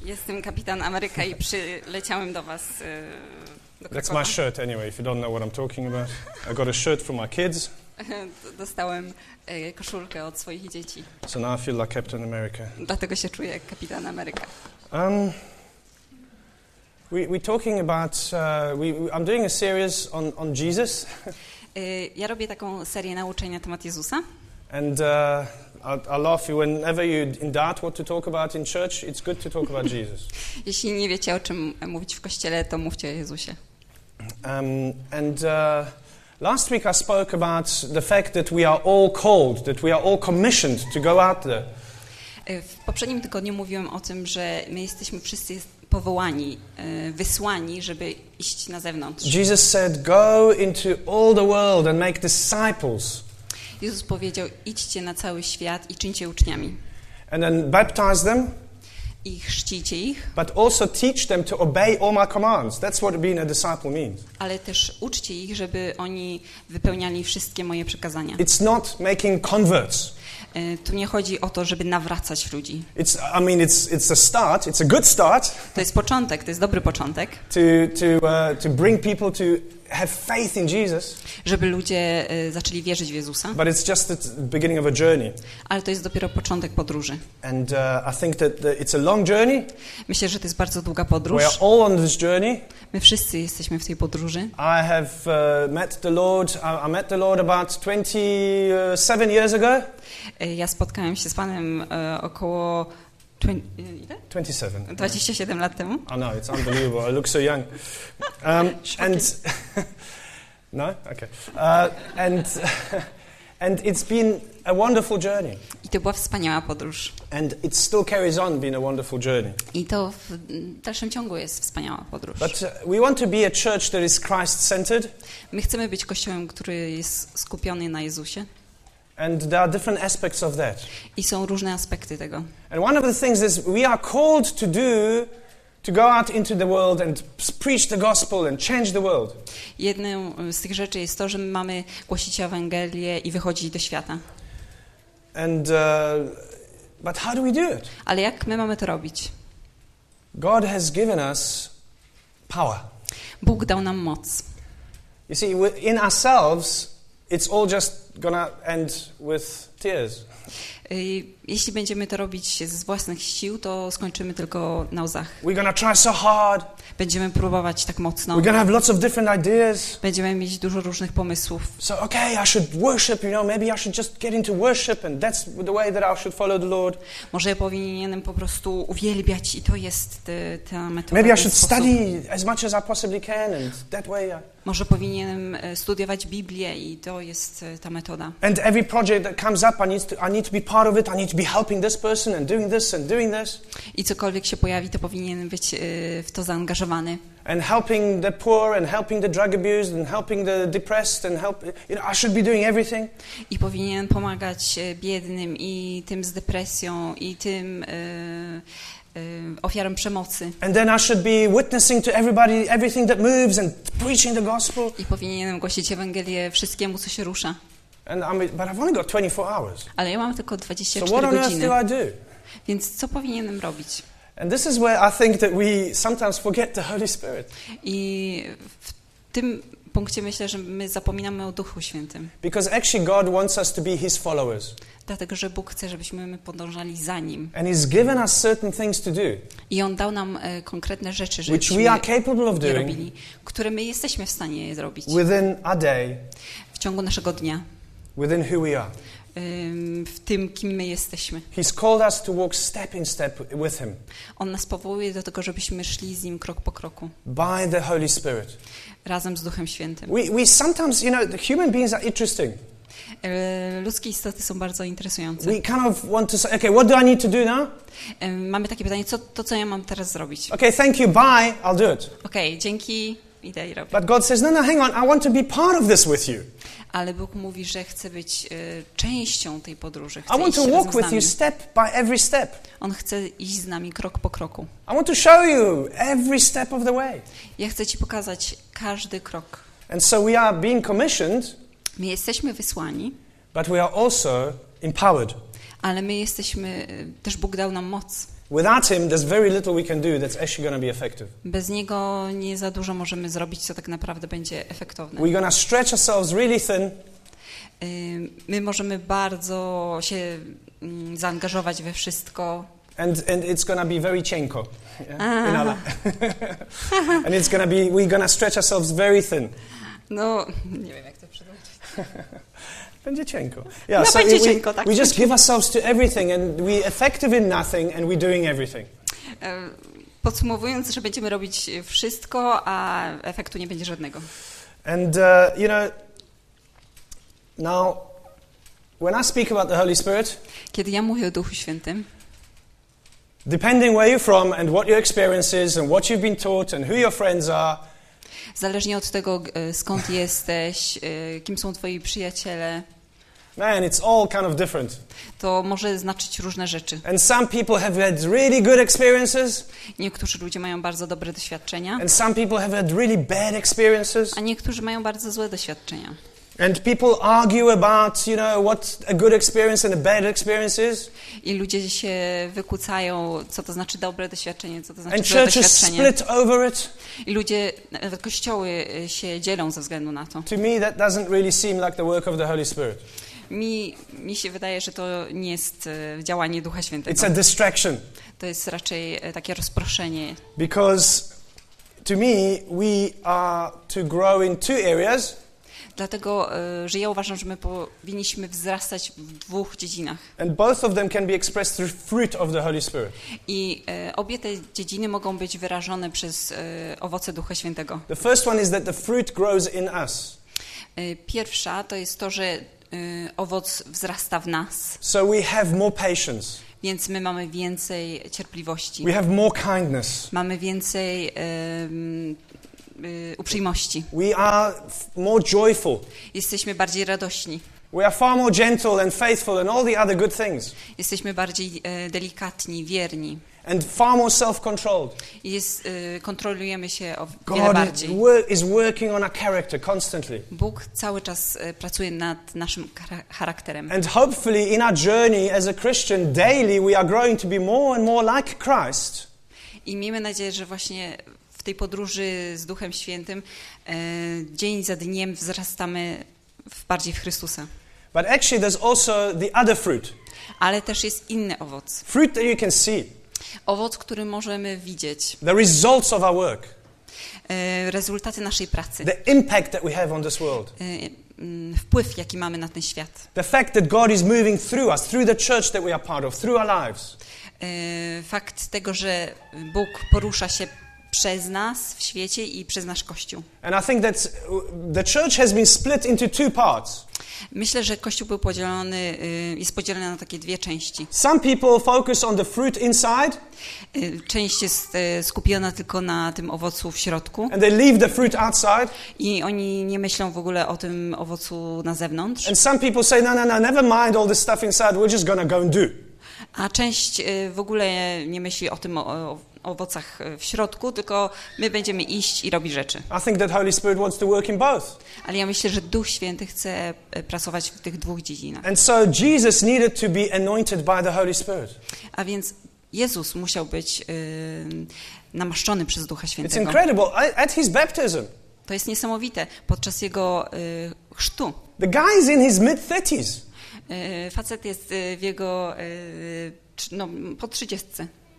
Jestem kapitan Ameryka i przyleciałem do was do That's my shirt anyway, if you don't know what I'm talking about. I got a shirt from my kids. Dostałem koszulkę od swoich dzieci. So now I feel like Captain America. Dlatego się czuję jak kapitan Ameryka. We're talking about, I'm doing a series on Jesus. Ja robię taką serię nauczeń na temat Jezusa. And I laugh you whenever you're in doubt what to talk about in church, it's good to talk about Jesus. Jeśli nie wiecie, o czym mówić w kościele, to mówcie o Jezusie. Last week I spoke about the fact that we are all called, that we are all commissioned to go out there. W poprzednim tygodniu mówiłem o tym, że my jesteśmy wszyscy powołani, wysłani, żeby iść na zewnątrz. Jesus said, go into all the world and make disciples. Jezus powiedział, idźcie na cały świat i czyńcie uczniami. And then baptize them. I chrzcijcie ich. But also teach them to obey all my commands. That's what being a disciple means. Ale też uczcie ich, żeby oni wypełniali wszystkie moje przekazania. It's not making converts. Tu nie chodzi o to, żeby nawracać ludzi. It's a start. It's a good start. To jest początek, to jest dobry początek. To bring people to have faith in Jesus. Żeby ludzie zaczęli wierzyć w Jezusa. But it's just the beginning of a journey. Ale to jest dopiero początek podróży. And I think that it's a long journey. Myślę, że to jest bardzo długa podróż. We are all on this journey. My wszyscy jesteśmy w tej podróży. I have met the Lord. I met the Lord about 27 years ago. Ja spotkałem się z Panem około 27 lat temu. I know, it's unbelievable. I look so young. No? Okay. And it's been a wonderful journey. I to była wspaniała podróż. And it still carries on being a wonderful journey. I to w dalszym ciągu jest wspaniała podróż. But we want to be a church that is Christ-centered. My chcemy być kościołem, który jest skupiony na Jezusie. And there are different aspects of that. I są różne aspekty tego. And one of the things is we are called to go out into the world and preach the gospel and change the world. Jedną z tych rzeczy jest to, że my mamy głosić Ewangelię i wychodzić do świata. And but how do we do it? Ale jak my mamy to robić? God has given us power. Bóg dał nam moc. You see, in ourselves, it's all just gonna end with tears. Jeśli będziemy to robić z własnych sił, to skończymy tylko na łzach. We're gonna try so hard. Będziemy próbować tak mocno. We're gonna have lots of different ideas. Będziemy mieć dużo różnych pomysłów. So, okay, I should worship, maybe I should just get into worship and that's the way that I should follow the Lord. Może powinienem po prostu uwielbiać i to jest ta metoda. Maybe I should study as much as I possibly can and that way Może powinienem studiować Biblię i to jest ta metoda. And every project that comes up, I need to be part of it. I need to be helping this person and doing this and doing this. I cokolwiek się pojawi, to powinienem być w to zaangażowany. And helping the poor and helping the drug abused and helping the depressed and I should be doing everything. I powinienem pomagać biednym i tym z depresją i tym ofiarom przemocy. And then I should be witnessing to everybody, everything that moves and preaching the gospel. I powinienem głosić Ewangelię wszystkiemu, co się rusza. But I've only got 24 hours. Ale ja mam tylko 24 so what on godziny. earth do I do? Więc co powinienem robić? And this is where I think that we sometimes forget the Holy Spirit. I w tym punkcie myślę, że my zapominamy o Duchu Świętym. Because actually God wants us to be His followers. Dlatego, że Bóg chce, żebyśmy my podążali za Nim. And He's given us certain things to do. I On dał nam konkretne rzeczy, which we are capable of doing, robili, które my jesteśmy w stanie je zrobić. Within our day. W ciągu naszego dnia. Within who we are. W tym, kim my jesteśmy. He's called us to walk step in step with Him. On nas powołuje do tego, żebyśmy szli z Nim krok po kroku. By the Holy Spirit. Razem z Duchem Świętym. We sometimes, the human beings are interesting. Ludzkie istoty są bardzo interesujące. We kind of want to say, okay, what do I need to do now? Mamy takie pytanie, co ja mam teraz zrobić? Okay, thank you, bye, I'll do it. Okay, dzięki, idę i robię. But God says, no, hang on, I want to be part of this with you. Ale Bóg mówi, że chce być częścią tej podróży. I want to walk with you step by every step. On chce iść z nami krok po kroku. I want to show you every step of the way. Ja chcę Ci pokazać każdy krok. And so we are being commissioned. My jesteśmy wysłani. But we are also empowered. Ale my jesteśmy, też Bóg dał nam moc. Without him, there's very little we can do that's actually going to be effective. Bez niego nie za dużo możemy zrobić, co tak naprawdę będzie efektowne. We're going to stretch ourselves really thin. My możemy bardzo się zaangażować we wszystko. And it's going to be very cienko. Yeah? And it's going to be, we're going to stretch ourselves very thin. No, nie wiem jak to przetłumaczyć. Będzie cienko. Yeah, No, so będzie cienko, tak. we just give ourselves to everything and we're effective in nothing and we're doing everything. Podsumowując, że będziemy robić wszystko, a efektu nie będzie żadnego. And, now, when I speak about the Holy Spirit, Kiedy ja mówię o Duchu Świętym, depending where you're from and what your experience is and what you've been taught and who your friends are, zależnie od tego, skąd jesteś, kim są twoi przyjaciele, man, it's all kind of different. to może znaczyć różne rzeczy. And some people have had really good experiences, Niektórzy ludzie mają bardzo dobre doświadczenia, and some people have had really bad experiences. a niektórzy mają bardzo złe doświadczenia. And people argue about, what a good experience and a bad experience is. I ludzie się wykłócają, co to znaczy dobre doświadczenie, co to znaczy And złe churches doświadczenie. split over it. I ludzie, nawet kościoły się dzielą ze względu na to. To me, that doesn't really seem like the work of the Holy Spirit. Mi się wydaje, że to nie jest działanie Ducha Świętego. It's a distraction. To jest raczej takie rozproszenie. Because to me, we are to grow in two areas. Dlatego, że ja uważam, że my powinniśmy wzrastać w dwóch dziedzinach. And both of them can be expressed through fruit of the Holy Spirit. I obie te dziedziny mogą być wyrażone przez owoce Ducha Świętego. The first one is that the fruit grows in us. Pierwsza to jest to, że owoc wzrasta w nas. So we have more patience. Więc my mamy więcej cierpliwości. We have more kindness. Mamy więcej uprzejmości. We are more joyful. Jesteśmy bardziej radośni. We are far more gentle and faithful and all the other good things. Jesteśmy bardziej delikatni, wierni. And far more self-controlled. I kontrolujemy się o wiele God bardziej. is working on our character constantly. Bóg cały czas pracuje nad naszym charakterem. And hopefully in our journey as a Christian daily we are growing to be more and more like Christ. I miejmy nadzieję, że właśnie w tej podróży z Duchem Świętym dzień za dniem wzrastamy bardziej w Chrystusa. But actually there's also the other fruit. Ale też jest inny owoc. Fruit that you can see. Owoc, który możemy widzieć. The results of our work. Rezultaty naszej pracy. The impact that we have on this world. Wpływ, jaki mamy na ten świat. The fact that God is moving through us, through the church that we are part of, through our lives. Fakt tego, że Bóg porusza się przez nas w świecie i przez nasz Kościół. And I think that the church has been split into two parts. Myślę, że Kościół był jest podzielony na takie dwie części. Some people focus on the fruit inside. Część jest skupiona tylko na tym owocu w środku. And they leave the fruit outside. I oni nie myślą w ogóle o tym owocu na zewnątrz. And some people say, no, never mind all this stuff inside, we're just going to go and do. A część w ogóle nie myśli o tym o owocach w środku, tylko my będziemy iść i robić rzeczy. I think that Holy Spirit wants to work in both. Ale ja myślę, że Duch Święty chce pracować w tych dwóch dziedzinach. And so Jesus needed to be anointed by the Holy Spirit. A więc Jezus musiał być namaszczony przez Ducha It's Świętego. incredible. At his baptism, To jest niesamowite. Podczas jego chrztu the guy is in his mid-30s. Facet jest w jego po 30.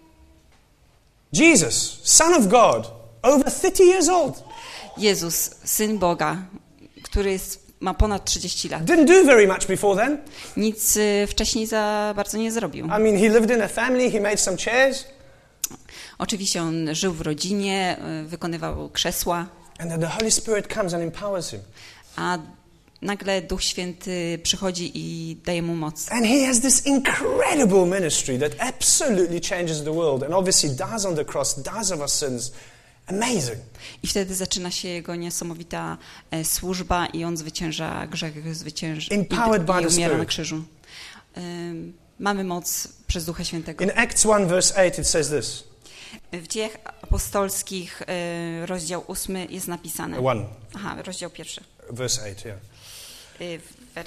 Jesus, Son of God, over 30 years old. Jezus, Syn Boga, który ma ponad 30 lat. Didn't do very much before then. Nic wcześniej za bardzo nie zrobił. I mean, he lived in a family, he made some chairs. Oczywiście on żył w rodzinie, wykonywał krzesła. And then the Holy Spirit comes and empowers him. A nagle Duch Święty przychodzi i daje mu moc. And he has this incredible ministry that absolutely changes the world and obviously dies on the cross, dies of our sins. Amazing. I wtedy zaczyna się jego niesamowita służba i on zwycięża grzech, Empowered by i the umiera na Spirit. krzyżu. Mamy moc przez Ducha Świętego. In Acts 1 verse 8 it says this. W Dziejach Apostolskich rozdział 8 jest napisane. One. Aha, rozdział 1. Verse 8, yeah. Wers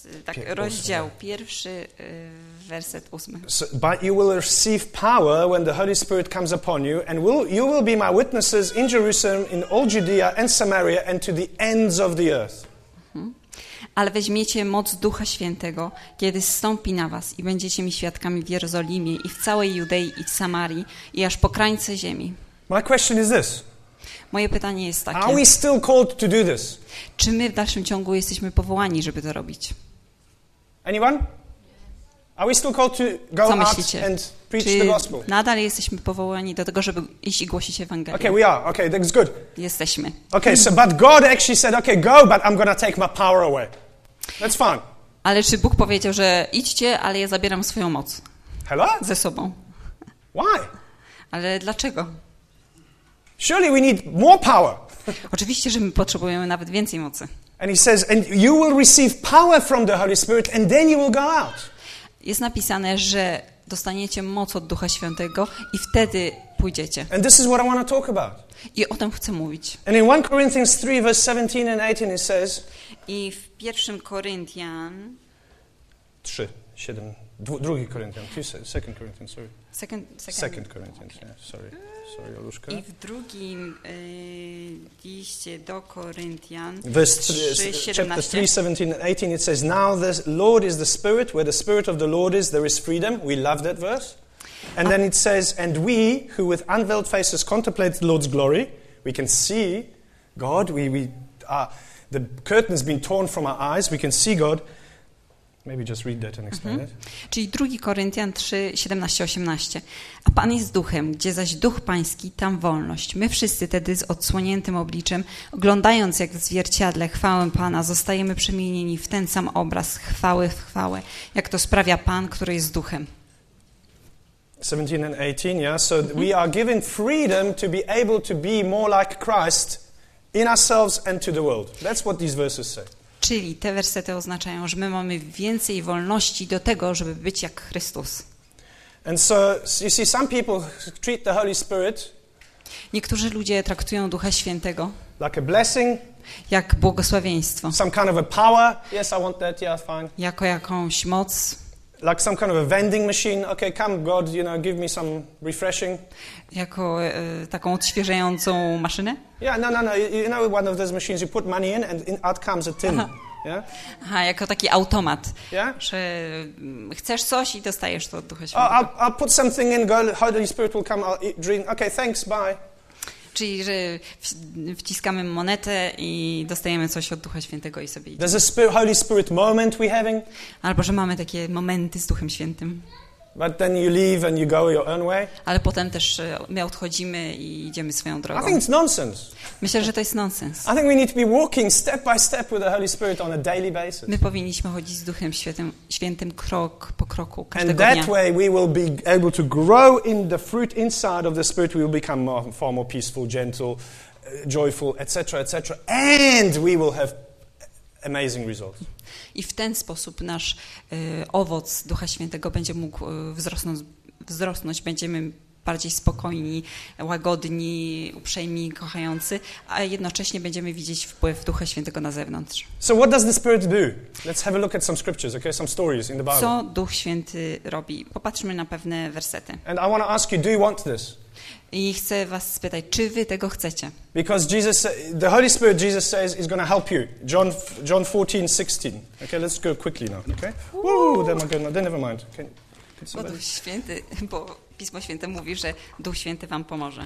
rozdział 1, werset 8. So, but you will receive power when the Holy Spirit comes upon you, and you will be my witnesses in Jerusalem, in all Judea and Samaria, and to the ends of the earth. Ale weźmiecie moc Ducha Świętego, kiedy zstąpi na was i będziecie mi świadkami w Jerozolimie i w całej Judei i w Samarii i aż po krańce ziemi. My question is this. Moje pytanie jest Are takie, we still called to do this? czy my w dalszym ciągu jesteśmy powołani, żeby to robić? Anyone? Are we still called to go Co out myślicie? and preach the Czy gospel? nadal jesteśmy powołani do tego, żeby iść i głosić Ewangelię? Okay, we are. Okay, that's good. Jesteśmy. Okay, so but God actually said, okay, go, but I'm going to take my power away. That's fine. Ale czy Bóg powiedział, że idźcie, ale ja zabieram swoją moc Hello? ze sobą? Why? Ale dlaczego? Surely we need more power. Oczywiście, że my potrzebujemy nawet więcej mocy. And he says, and you will receive power from the Holy Spirit, and then you will go out. Jest napisane, że dostaniecie moc od Ducha Świętego i wtedy pójdziecie. And this is what I want to talk about. I o tym chcę mówić. And in 1 Corinthians 3, verse 17 and 18, it says, I w 1 Koryntian, 2 Corinthians, 2 Corinthians, sorry. 2 Corinthians, yeah, sorry, Oluszka. I w drugim liście do Koryntian, Verse chapter 3, 17 and 18, it says, now the Lord is the Spirit, where the Spirit of the Lord is, there is freedom. We love that verse. And then it says, and we, who with unveiled faces contemplate the Lord's glory, we can see God, the curtain has been torn from our eyes, we can see God. Maybe just read that and explain it. Czyli 2 Koryntian 3, 17, 18. A Pan jest duchem, gdzie zaś duch pański, tam wolność. My wszyscy tedy z odsłoniętym obliczem, oglądając jak w zwierciadle chwałę Pana, zostajemy przemienieni w ten sam obraz, chwały w chwałę, jak to sprawia Pan, który jest duchem. 17 and 18, yeah. So we are given freedom to be able to be more like Christ in ourselves and to the world. That's what these verses say. Czyli te wersety oznaczają, że my mamy więcej wolności do tego, żeby być jak Chrystus. And so you see, some people treat the Holy Spirit Niektórzy ludzie traktują Ducha Świętego like a blessing, jak błogosławieństwo, some kind of a power. Yes, I want that. Yeah, fine. jako jakąś moc, Like some kind of a vending machine. Okay, come, God, give me some refreshing. jako taką odświeżającą maszynę. Yeah, no. You know one of those machines, you put money in and out comes a tin. Yeah? Aha, jako taki automat, Yeah? że chcesz coś i dostajesz to od Ducha Świętego. I'll put something in, Holy Spirit will come, I'll eat, drink. Okay, thanks, bye. Czyli, że wciskamy monetę i dostajemy coś od Ducha Świętego i sobie idziemy. There's a Holy Spirit moment we're having. Albo, że mamy takie momenty z Duchem Świętym. But then you leave and you go your own way. Ale potem też my odchodzimy i idziemy swoją I drogą. think it's nonsense. Myślę, że to jest nonsens. I think we need to be walking step by step with the Holy Spirit on a daily basis. My powinniśmy chodzić z Duchem Świętym krok po kroku, And każdego that dnia. way we will be able to grow in the fruit inside of the Spirit. We will become far more peaceful, gentle, joyful, etc., etc. And we will have amazing results. I w ten sposób nasz owoc Ducha Świętego będzie mógł wzrosnąć, będziemy bardziej spokojni, łagodni, uprzejmi, kochający, a jednocześnie będziemy widzieć wpływ Ducha Świętego na zewnątrz. So what does the Spirit do? Let's have a look at some scriptures, okay? Some stories in the Bible. Co Duch Święty robi? Popatrzmy na pewne wersety. And I want to ask you, do you want this? I chcę was spytać, czy wy tego chcecie? Because the Holy Spirit, Jesus says, is going to help you. John 14:16. Okay, let's go quickly now. Okay. Woo, never mind. Bo Duch Święty, bo Pismo Święte mówi, że Duch Święty wam pomoże.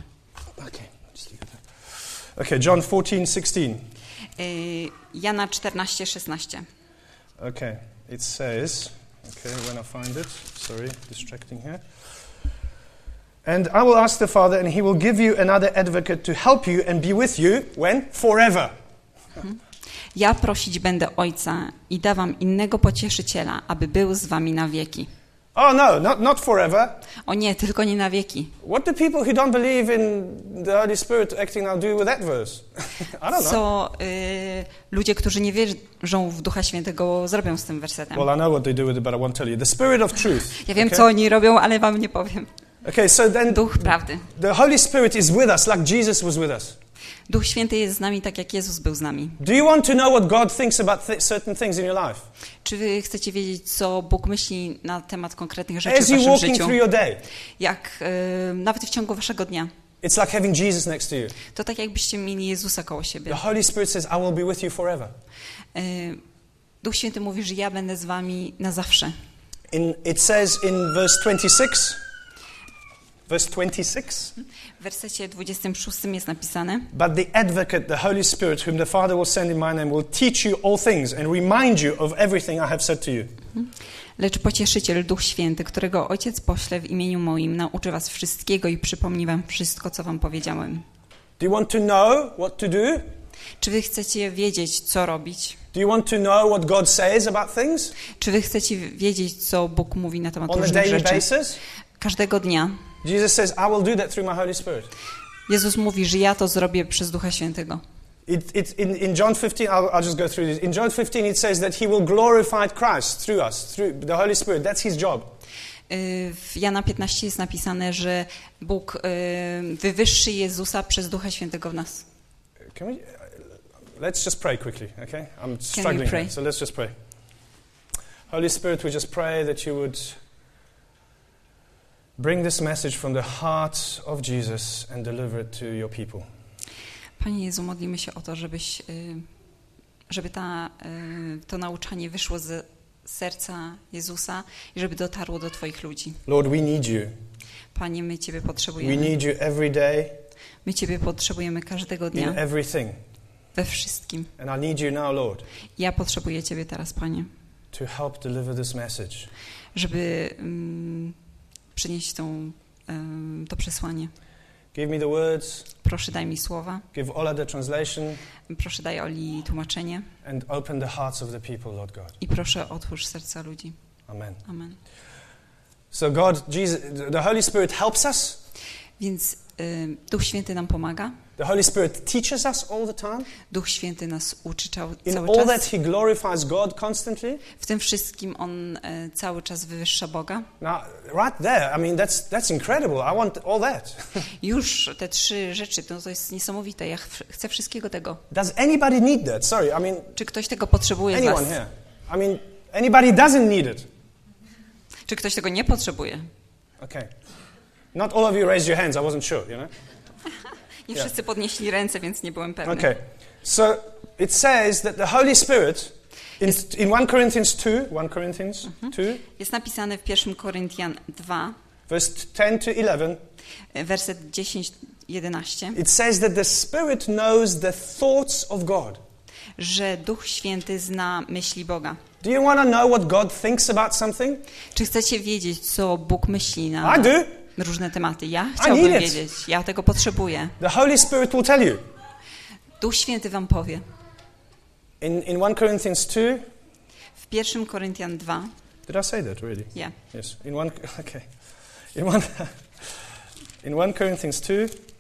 Okay, John 14:16. Jana 14:16. Okay, it says. Okay, when I find it. Sorry, distracting here. And I will ask the Father, and He will give you another advocate to help you and be with you when? Forever. Ja prosić będę Ojca i da wam innego pocieszyciela, aby był z wami na wieki. Oh no, not forever. O nie, tylko nie na wieki. What do people who don't believe in the Holy Spirit acting now do with that verse? I don't know. Co ludzie, którzy nie wierzą w Ducha Świętego, zrobią z tym wersetem? Well, I know what they do with it, but I won't tell you. The Spirit of truth. Ja wiem, okay? co oni robią, ale wam nie powiem. Okay, so then Duch prawdy. the Holy Spirit is with us like Jesus was with us. Duch Święty jest z nami tak, jak Jezus był z nami. Do you want to know what God thinks about certain things in your life? Czy wy chcecie wiedzieć, co Bóg myśli na temat konkretnych rzeczy As w you waszym walking życiu? through your day, Jak nawet w ciągu waszego dnia. it's like having Jesus next to you. To tak, jakbyście mieli Jezusa koło siebie. The Holy Spirit says, I will be with you forever. Duch Święty mówi, że ja będę z wami na zawsze. It says in verse 26, W wersecie 26 jest napisane: but the advocate, the Holy Spirit, whom the Father will send in my name, will teach you all things and remind you of everything I have said to you. Lecz Pocieszyciel, Duch Święty, którego Ojciec pośle w imieniu moim, nauczy was wszystkiego i przypomni wam wszystko, co wam powiedziałem. Do you want to know what to do? Czy wy chcecie wiedzieć, co robić? Do you want to know what God says about things? Czy wy chcecie wiedzieć, co Bóg mówi na temat On a różnych daily rzeczy? basis? Każdego dnia. Jesus says, I will do that through my Holy Spirit. Jezus mówi, że ja to zrobię przez Ducha Świętego. In John 15, I'll just go through this. In John 15 it says that he will glorify Christ through us, through the Holy Spirit. That's his job. W Jana 15 jest napisane, że Bóg wywyższy Jezusa przez Ducha Świętego w nas. Can we, let's just pray quickly, okay? I'm struggling here, so let's just pray. Holy Spirit, we just pray that you would bring this message from the heart of Jesus and deliver it to your people. Panie Jezu, modlimy się o to, żeby to nauczanie wyszło z serca Jezusa i żeby dotarło do Twoich ludzi. Lord, we need you. Panie, my Ciebie We potrzebujemy. need you every day, My Ciebie potrzebujemy każdego in dnia, everything. we wszystkim. And I need you now, Lord, Ja potrzebuję Ciebie teraz, Panie, to help deliver this message. żeby przynieść to przesłanie. Give me the words, Proszę, daj mi słowa. give Ola the translation, Proszę, daj Oli tłumaczenie. and open the hearts of the people, Lord God. I proszę, otwórz serca ludzi. Amen. Amen. So God, Jesus, the Holy Spirit helps us. Więc Duch Święty nam pomaga. The Holy Spirit teaches us all the time. Duch Święty nas uczy cały In all that czas. he glorifies God constantly. W tym wszystkim On cały czas wywyższa Boga. Now, right there, I mean, that's incredible. I want all that. Już te 3 rzeczy, to jest niesamowite. Ja chcę wszystkiego tego. Does anybody need that? Sorry, I mean, Czy ktoś tego potrzebuje z was? anyone here? I mean, anybody doesn't need it? Czy ktoś tego nie potrzebuje? Okay. Not all of you raised your hands. I wasn't sure, you know? Nie wszyscy podnieśli ręce, więc nie byłem pewny. Okay. So it says that the Holy Spirit in 1 Corinthians 2, Jest napisane w 1 Koryntian 2, verse 10 to 11, werset 10-11, it says that the Spirit knows the thoughts of God. że Duch Święty zna myśli Boga. Do you want to know what God thinks about something? Czy chcecie wiedzieć, co Bóg myśli na I do. różne tematy? Ja need chciałbym it. wiedzieć. Ja tego potrzebuję. The Holy Spirit will tell you. Duch Święty wam powie. In 1 Corinthians 2, W 1 Koryntian 2, did I say that really? yeah. Yes. In 1 Corinthians 2,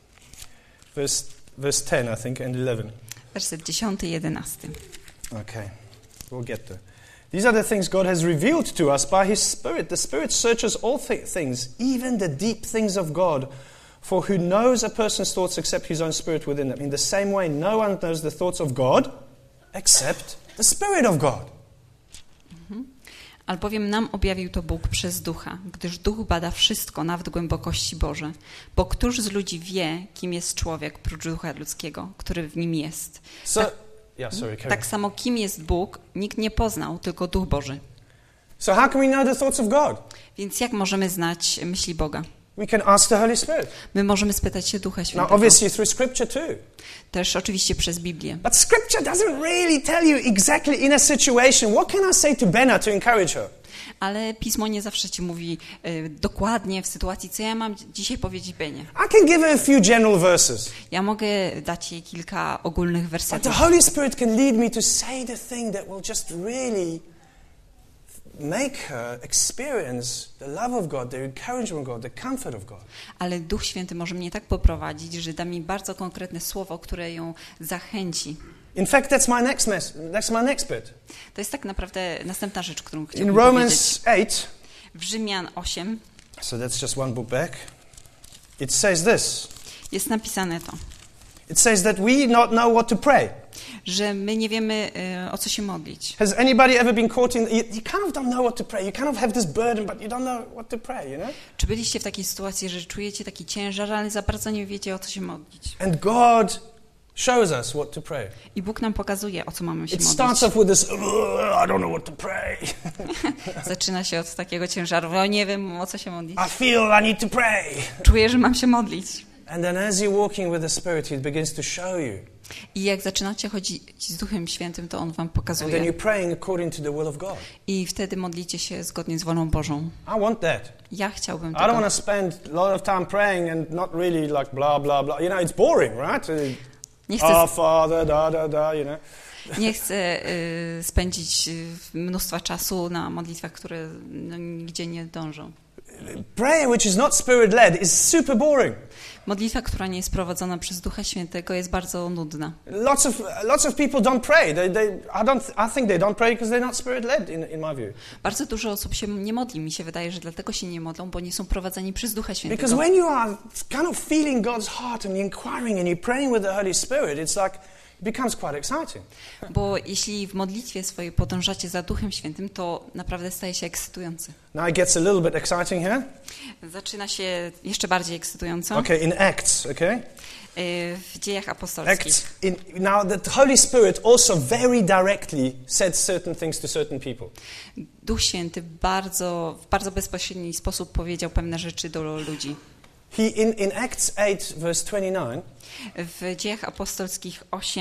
verse 10, I think, and 11. Werset 10 i 11. Okay, we'll get there. These are the things God has revealed to us by His Spirit. The Spirit searches all things, even the deep things of God. For who knows a person's thoughts except his own spirit within them? In the same way, no one knows the thoughts of God except the Spirit of God. Albowiem nam objawił to Bóg przez Ducha, gdyż Duch bada wszystko, nawet głębokości Boże. Bo któż z ludzi wie, kim jest człowiek, prócz Ducha ludzkiego, który w nim jest? Tak samo kim jest Bóg, nikt nie poznał, tylko Duch Boży. So how can we know the thoughts of God? Więc jak możemy znać myśli Boga? We can ask the Holy Spirit. My możemy spytać się Ducha Świętego. Now, obviously through Scripture too. Też oczywiście przez Biblię. But Scripture doesn't really tell you exactly in a situation. What can I say to Benna to encourage her? Ale Pismo nie zawsze ci mówi dokładnie w sytuacji, co ja mam dzisiaj powiedzieć Benie. I can give her a few general verses. Ja mogę dać jej kilka ogólnych But wersetów. the Holy Spirit can lead me to say the thing that will just really make her experience the love of God, the encouragement of God, the comfort of God. Ale Duch Święty może mnie tak poprowadzić, że da mi bardzo konkretne słowo, które ją zachęci. In fact, that's my next bit. To jest tak naprawdę następna rzecz, którą chciałbym In Romans powiedzieć. 8, W Rzymian 8 so that's just one book back, it says this. jest napisane to. It says that we not know what to pray. Że my nie wiemy, o co się modlić. Has anybody ever been caught in... You kind of don't know what to pray. You kind of have this burden, but you don't know what to pray, you know? Czy byliście w takiej sytuacji, że czujecie taki ciężar, ale za bardzo nie wiecie, o co się modlić? And God shows us what to pray. I Bóg nam pokazuje, o co mamy się It modlić. starts off with this, I don't know what to pray. Zaczyna się od takiego ciężaru, o nie wiem, o co się modlić. I feel I need to pray. Czuję, że mam się modlić. And then as you're walking with the Spirit, He begins to show you. I jak zaczynacie chodzić z Duchem Świętym, to On wam And then pokazuje. you're praying according to the will of God. I wtedy modlicie się zgodnie z wolą Bożą. I want that. Ja chciałbym I don't want tego. to spend a lot of time praying and not really like blah, blah, blah. You know, it's boring, right? Nie chcę, Our Father, da, da, da, you know. nie chcę spędzić mnóstwa czasu na modlitwach, które nigdzie nie dążą. Prayer which is not Spirit-led is super boring. Modlitwa, która nie jest prowadzona przez Ducha Świętego, jest bardzo nudna. Lots of people don't pray. I think they don't pray because they're not Spirit-led in my view. Bardzo dużo osób się nie modli. Mi się wydaje, że dlatego się nie modlą, bo nie są prowadzeni przez Ducha Świętego. Because when you are kind of feeling God's heart and you're inquiring and you're praying with the Holy Spirit, it's like it becomes quite exciting. Bo jeśli w modlitwie swojej podążacie za Duchem Świętym, to naprawdę staje się ekscytujący. Now it gets a little bit exciting here. Zaczyna się jeszcze bardziej ekscytująco. Okay, in Acts, okay? W Dziejach Apostolskich. Now the Holy Spirit also very directly said certain things to certain people. Duch Święty w bardzo bezpośredni sposób powiedział pewne rzeczy do ludzi. In Acts 8 verse 29. W Dziejach Apostolskich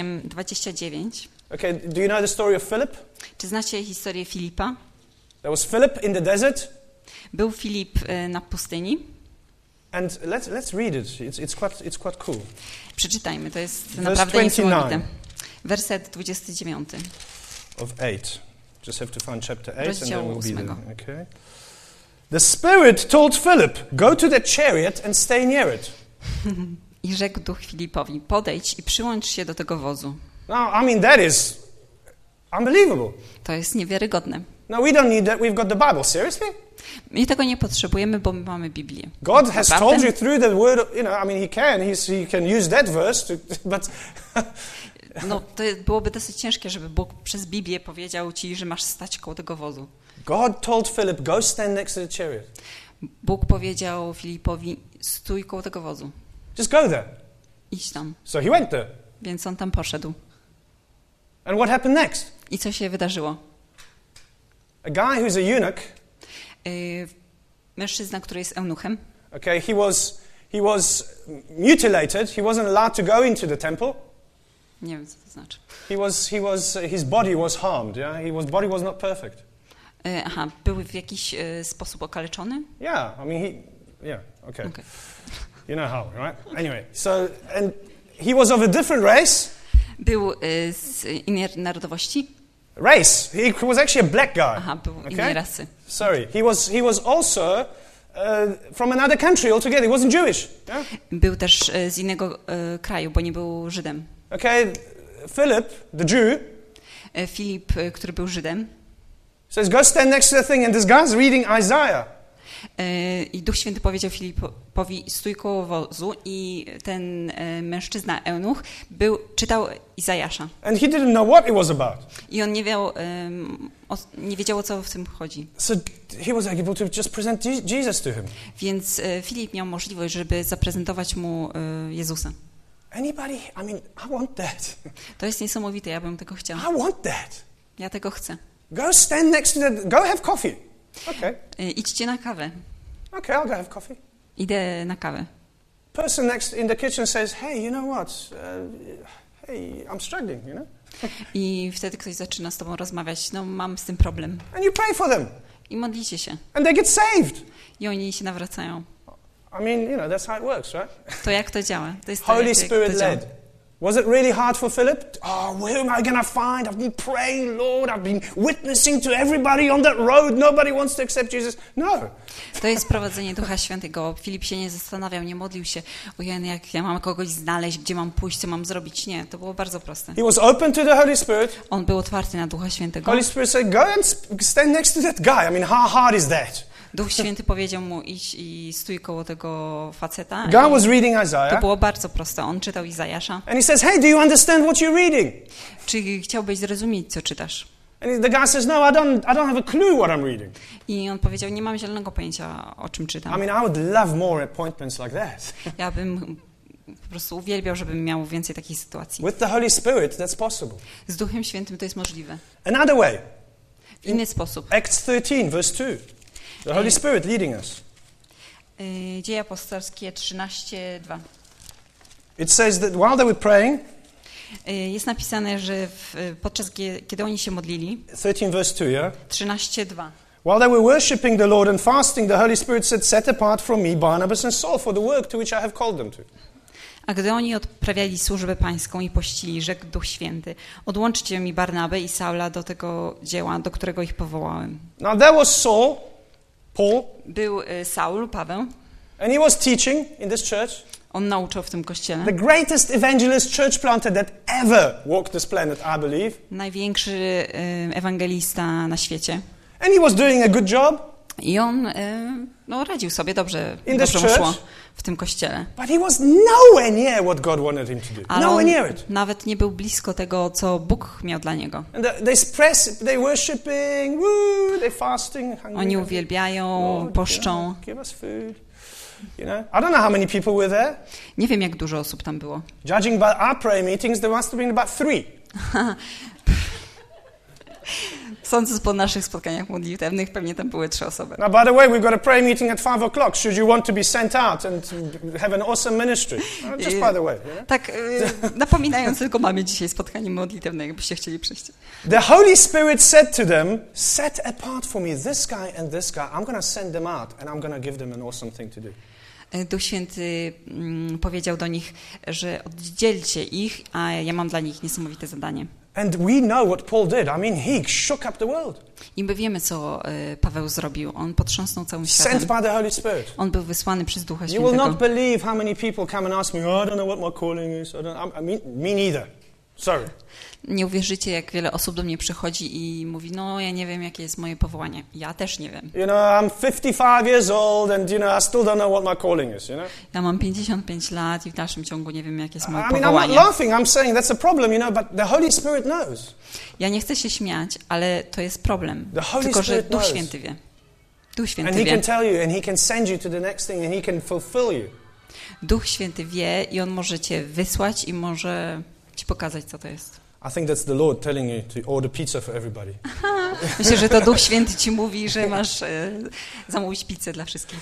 8:29. Okay, do you know the story of Philip? Czy znacie historię Filipa? There was Philip in the desert. Był Filip na pustyni. And let's read it. It's quite cool. Przeczytajmy, to jest Verse naprawdę 29. niesamowite. Werset 29. Of 8. Just have to find chapter 8 and then Rozdziału we'll be 8. there. Okay. The Spirit told Philip, go to the chariot and stay near it. I rzekł Duch Filipowi, podejdź i przyłącz się do tego wozu. Now, I mean, that is unbelievable. To jest niewiarygodne. No, we don't need that. We've got the Bible. Seriously? My tego nie potrzebujemy, bo my mamy Biblię. God has Naprawdę? told you through the word, you know, I mean, He can use that verse, but... No, to byłoby dosyć ciężkie, żeby Bóg przez Biblię powiedział ci, że masz stać koło tego wozu. God told Philip, go stand next to the chariot. Bóg powiedział Filipowi, stój koło tego wozu. Just go there. Idź tam. So he went there. Więc on tam poszedł. And what happened next? I co się wydarzyło? A guy who's a eunuch, Mężczyzna, który jest eunuchem, okay, he was mutilated. He wasn't allowed to go into the temple. nie wiem, co to znaczy. His body was harmed, yeah? His body was not perfect. Był w jakiś sposób okaleczony? Yeah, I mean, okay. You know how, right? Anyway, and he was of a different race. Był z innej narodowości? Race. He was actually a black guy. Był innej rasy. Sorry. He was also from another country altogether. He wasn't Jewish. Yeah? Był też z innego kraju, bo nie był Żydem. Okay, Philip, the Jew, Filip, który był Żydem, says, go stand next to the thing, and this guy's reading Isaiah. I Duch Święty powiedział Filipowi, stój koło wozu, i ten mężczyzna eunuch czytał Izajasza. And he didn't know what it was about. I on nie wiedział, o co w tym chodzi. So he was able to just present Jesus to him. Więc Filip miał możliwość, żeby zaprezentować mu Jezusa. Anybody? I mean, I want that. To jest niesamowite, ja bym tego chciała. I want that. Ja tego chcę. Go stand next to go have coffee. Okay. Idźcie na kawę. Okay, I'll go have coffee. Idę na kawę. Person next in the kitchen says, hey, you know what? Hey, I'm struggling, you know? I wtedy ktoś zaczyna z tobą rozmawiać, no mam z tym problem. And you pray for them. I modlicie się. And they get saved. I oni się nawracają. I mean, you know, that's how it works, right? To jak to działa? To jest Holy Spirit led. Was it really hard for Philip? Oh, where am I going to find? I've been praying, Lord. I've been witnessing to everybody on that road. Nobody wants to accept Jesus. No. To jest prowadzenie Ducha Świętego. Filip się nie zastanawiał, nie modlił się. Ojej, jak ja mam kogoś znaleźć, gdzie mam pójść, co mam zrobić. Nie, to było bardzo proste. He was open to the Holy Spirit. On był otwarty na Ducha Świętego. Holy Spirit said, go and stand next to that guy. I mean, how hard is that? Duch Święty powiedział mu iść i stój koło tego faceta. God was reading Isaiah. To było bardzo proste. On czytał Izajasza. And he says, "Hey, do you understand what you're reading?" Czy chciałbyś zrozumieć, co czytasz? And the guy says, "No, I don't have a clue what I'm reading." I on powiedział, nie mam zielonego pojęcia, o czym czytam. I mean, I would love more appointments like that. Ja bym po prostu uwielbiał, żebym miał więcej takich sytuacji. With the Holy Spirit, that's possible. Z Duchem Świętym to jest możliwe. Another way. W inny sposób. Acts 13, verse 2. The Holy Spirit leading us. Dzieje apostolskie 13:2. It says that while they were praying, jest napisane, że podczas kiedy oni się modlili, 13 verse 2, yeah? 13:2. While they were worshipping the Lord and fasting, the Holy Spirit said, "Set apart from me Barnabas and Saul for the work to which I have called them to." A gdy oni odprawiali służbę pańską i pościli, rzekł Duch Święty, odłączcie mi Barnabę i Saula do tego dzieła, do którego ich powołałem. Now there was Paul. Był Saul, Paweł. And he was teaching in this church. On nauczał w tym kościele. The greatest evangelist, church planter that ever walked this planet, I believe. Największy ewangelista na świecie. And he was doing a good job. I on radził sobie dobrze mu szło w tym kościele. But he was nowhere near what God wanted him to do. Ale nowhere near it. Nawet nie był blisko tego, co Bóg miał dla niego. And they worshiping, woo, they fasting, hungry. Oni uwielbiają, Lord, poszczą. Give us food. You know, I don't know how many people were there. Nie wiem, jak dużo osób tam było. Judging by our prayer meetings, there must have been about 3. Sądząc po naszych spotkaniach modlitewnych, pewnie tam były 3 osoby. Now, by the way, we've got a prayer meeting at 5 o'clock. Should you want to be sent out and have an awesome ministry? Just by the way. You know? Tak, napominając, tylko mamy dzisiaj spotkanie modlitewne, jakbyście chcieli przyjść. The Holy Spirit said to them, "Set apart for me this guy and this guy. I'm going to send them out and I'm going to give them an awesome thing to do." Duch Święty powiedział do nich, że oddzielcie ich, a ja mam dla nich niesamowite zadanie. And we know what Paul did. I mean, he shook up the world. I my wiemy, co Paweł zrobił. On potrząsnął całym światem. Sent by the Holy Spirit. On był wysłany przez Ducha You Świętego. will not believe how many people come and ask me, "Oh, I don't know what my calling is. Me neither. Sorry. Nie uwierzycie, jak wiele osób do mnie przychodzi i mówi, no ja nie wiem, jakie jest moje powołanie. Ja też nie wiem. You know, I'm 55 years old and, you know, I still don't know what my calling is, you know? Ja mam 55 lat i w dalszym ciągu nie wiem, jakie jest moje I'm not powołanie. laughing, I'm saying that's a problem, you know, but the Holy Spirit knows. Ja nie chcę się śmiać, ale to jest problem. The Holy Tylko, że Spirit Duch knows. Święty wie. Duch Święty And he wie. can tell you and he can send you to the next thing and he can fulfill you. Duch Święty wie i on może cię wysłać i może ci pokazać, co to jest. I think that's the Lord telling you to order pizza for everybody. Myślę, że to Duch Święty ci mówi, że masz zamówić pizzę dla wszystkich.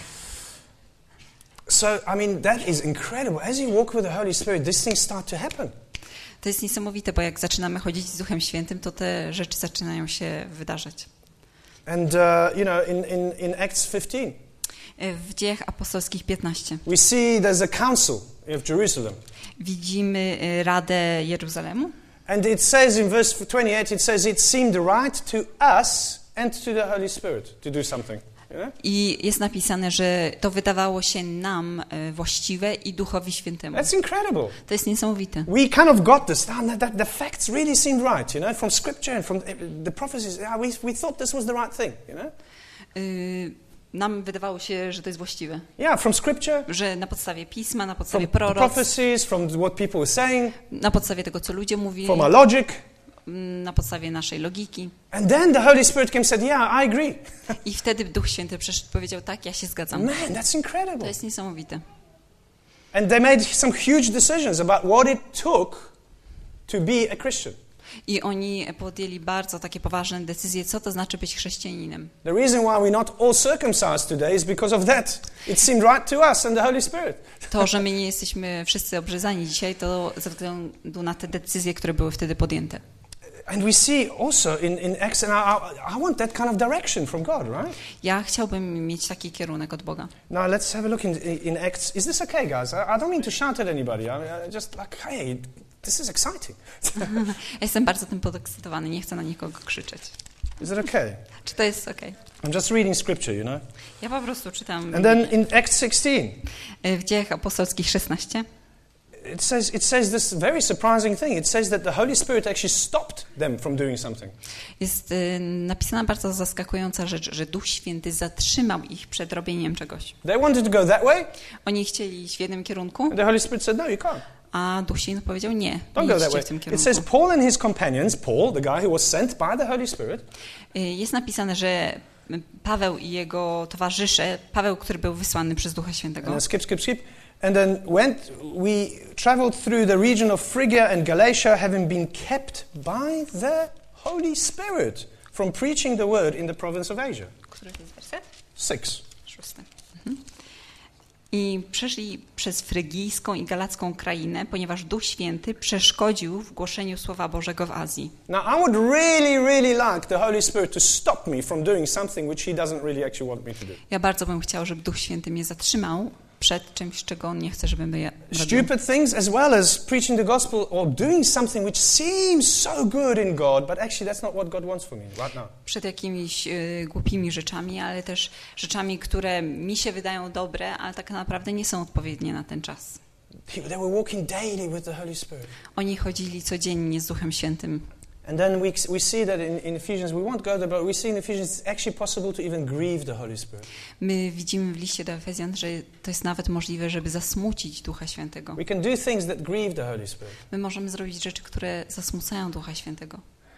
So, I mean, that is incredible. As you walk with the Holy Spirit, these things start to happen. To jest niesamowite, bo jak zaczynamy chodzić z Duchem Świętym, to te rzeczy zaczynają się wydarzać. And, you know, in Acts 15, w Dziejach Apostolskich 15 we see there's a council of Jerusalem. widzimy Radę Jeruzalemu. And it says in verse 28, it says it seemed right to us and to the Holy Spirit to do something. You know? I jest napisane, że to wydawało się nam właściwe i Duchowi Świętemu. That's incredible. To jest niesamowite. We kind of got this. The facts really seemed right, you know, from Scripture and from the prophecies. We thought this was the right thing, you know. Nam wydawało się, że to jest właściwe. Yeah, from Scripture. Że na podstawie Pisma, na podstawie From the proroc, prophecies, from what people were saying. na podstawie tego, co ludzie mówili, From our logic. na podstawie naszej logiki. And then the Holy Spirit came and said, "Yeah, I agree." I wtedy Duch Święty przyszedł i powiedział, tak, ja się zgadzam. Man, that's incredible. To jest niesamowite. And they made some huge decisions about what it took to be a Christian. I oni podjęli bardzo takie poważne decyzje, co to znaczy być chrześcijaninem. The reason why we're not all circumcised today is because of that. It seemed right to us and the Holy Spirit. To, że my nie jesteśmy wszyscy obrzezani dzisiaj, to ze względu na te decyzje, które były wtedy podjęte. And we see also in Acts, and I want that kind of direction from God, right? Ja chciałbym mieć taki kierunek od Boga. Now let's have a look in Acts. Is this okay, guys? I don't mean to shout at anybody. I just like, hey, this is exciting. Ja jestem bardzo tym podekscytowany, nie chcę na nikogo krzyczeć. Is it okay? Czy to jest okej? I'm just reading scripture, you know. Ja po prostu czytam. And then in Acts 16. W Dziejach Apostolskich 16. it says this very surprising thing. It says that the Holy Spirit actually stopped them from doing something. Jest napisana bardzo zaskakująca rzecz, że Duch Święty zatrzymał ich przed robieniem czegoś. They wanted to go that way. Oni chcieli iść w jednym kierunku. And the Holy Spirit said, no, you can't. A Duch Święty powiedział nie, Don't go that way. It says Paul and his companions, Paul, the guy who was sent by the Holy Spirit. Jest napisane, że Paweł i jego towarzysze, Paweł, który był wysłany przez Ducha Świętego. And skip. And then we traveled through the region of Phrygia and Galatia, having been kept by the Holy Spirit from preaching the word in the province of Asia. Który to jest werset? 6. 6. I przeszli przez frygijską i galacką krainę, ponieważ Duch Święty przeszkodził w głoszeniu Słowa Bożego w Azji. Now I would really like the Holy Spirit to stop me from doing something which he doesn't really actually want me to do. Ja bardzo bym chciał, żeby Duch Święty mnie zatrzymał przed czymś, czego on nie chce, żebym ja robił. Stupid things as well as preaching the gospel or doing something which seems so good in God, but actually that's not what God wants for me right now. Przed jakimiś głupimi rzeczami, ale też rzeczami, które mi się wydają dobre, ale tak naprawdę nie są odpowiednie na ten czas. They were walking daily with the Holy Spirit. Oni chodzili codziennie z Duchem Świętym. And then we see that in Ephesians, we won't go there, but we see in Ephesians it's actually possible to even grieve the Holy Spirit. My widzimy w liście do Efezjan, że to jest nawet możliwe, żeby zasmucić Ducha Świętego. We can do things that grieve the Holy Spirit. My możemy zrobić rzeczy, które zasmucają Ducha Świętego.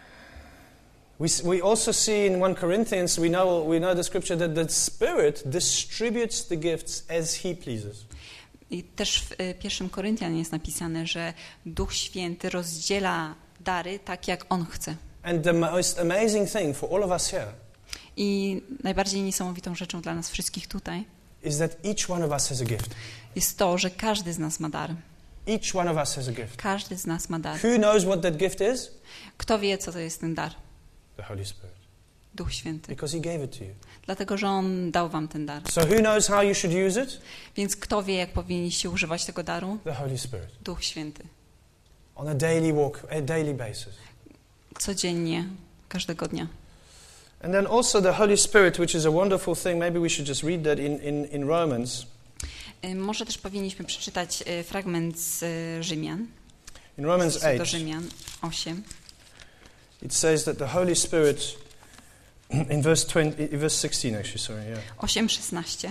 We also see in 1 Corinthians, we know the scripture that the Spirit distributes the gifts as he pleases. I też w 1 Koryntian jest napisane, że Duch Święty rozdziela dary tak, jak On chce. And the most amazing thing for all of us here I najbardziej niesamowitą rzeczą dla nas wszystkich tutaj is that each one of us has a gift. Jest to, że każdy z nas ma dar. Each one of us has a gift. Każdy z nas ma dar. Who knows what that gift is? Kto wie, co to jest ten dar? The Holy Spirit. Duch Święty. Because he gave it to you. Dlatego, że On dał wam ten dar. So who knows how you should use it? Więc kto wie, jak powinniście używać tego daru? The Holy Spirit. Duch Święty. On a daily walk, a daily basis. Codziennie, każdego dnia. And then also the Holy Spirit, which is a wonderful thing. Maybe we should just read that in Romans. Może też powinniśmy przeczytać fragment z Rzymian. In Romans 8. Do Rzymian 8. It says that the Holy Spirit in verse 16 actually, sorry, yeah. 8:16.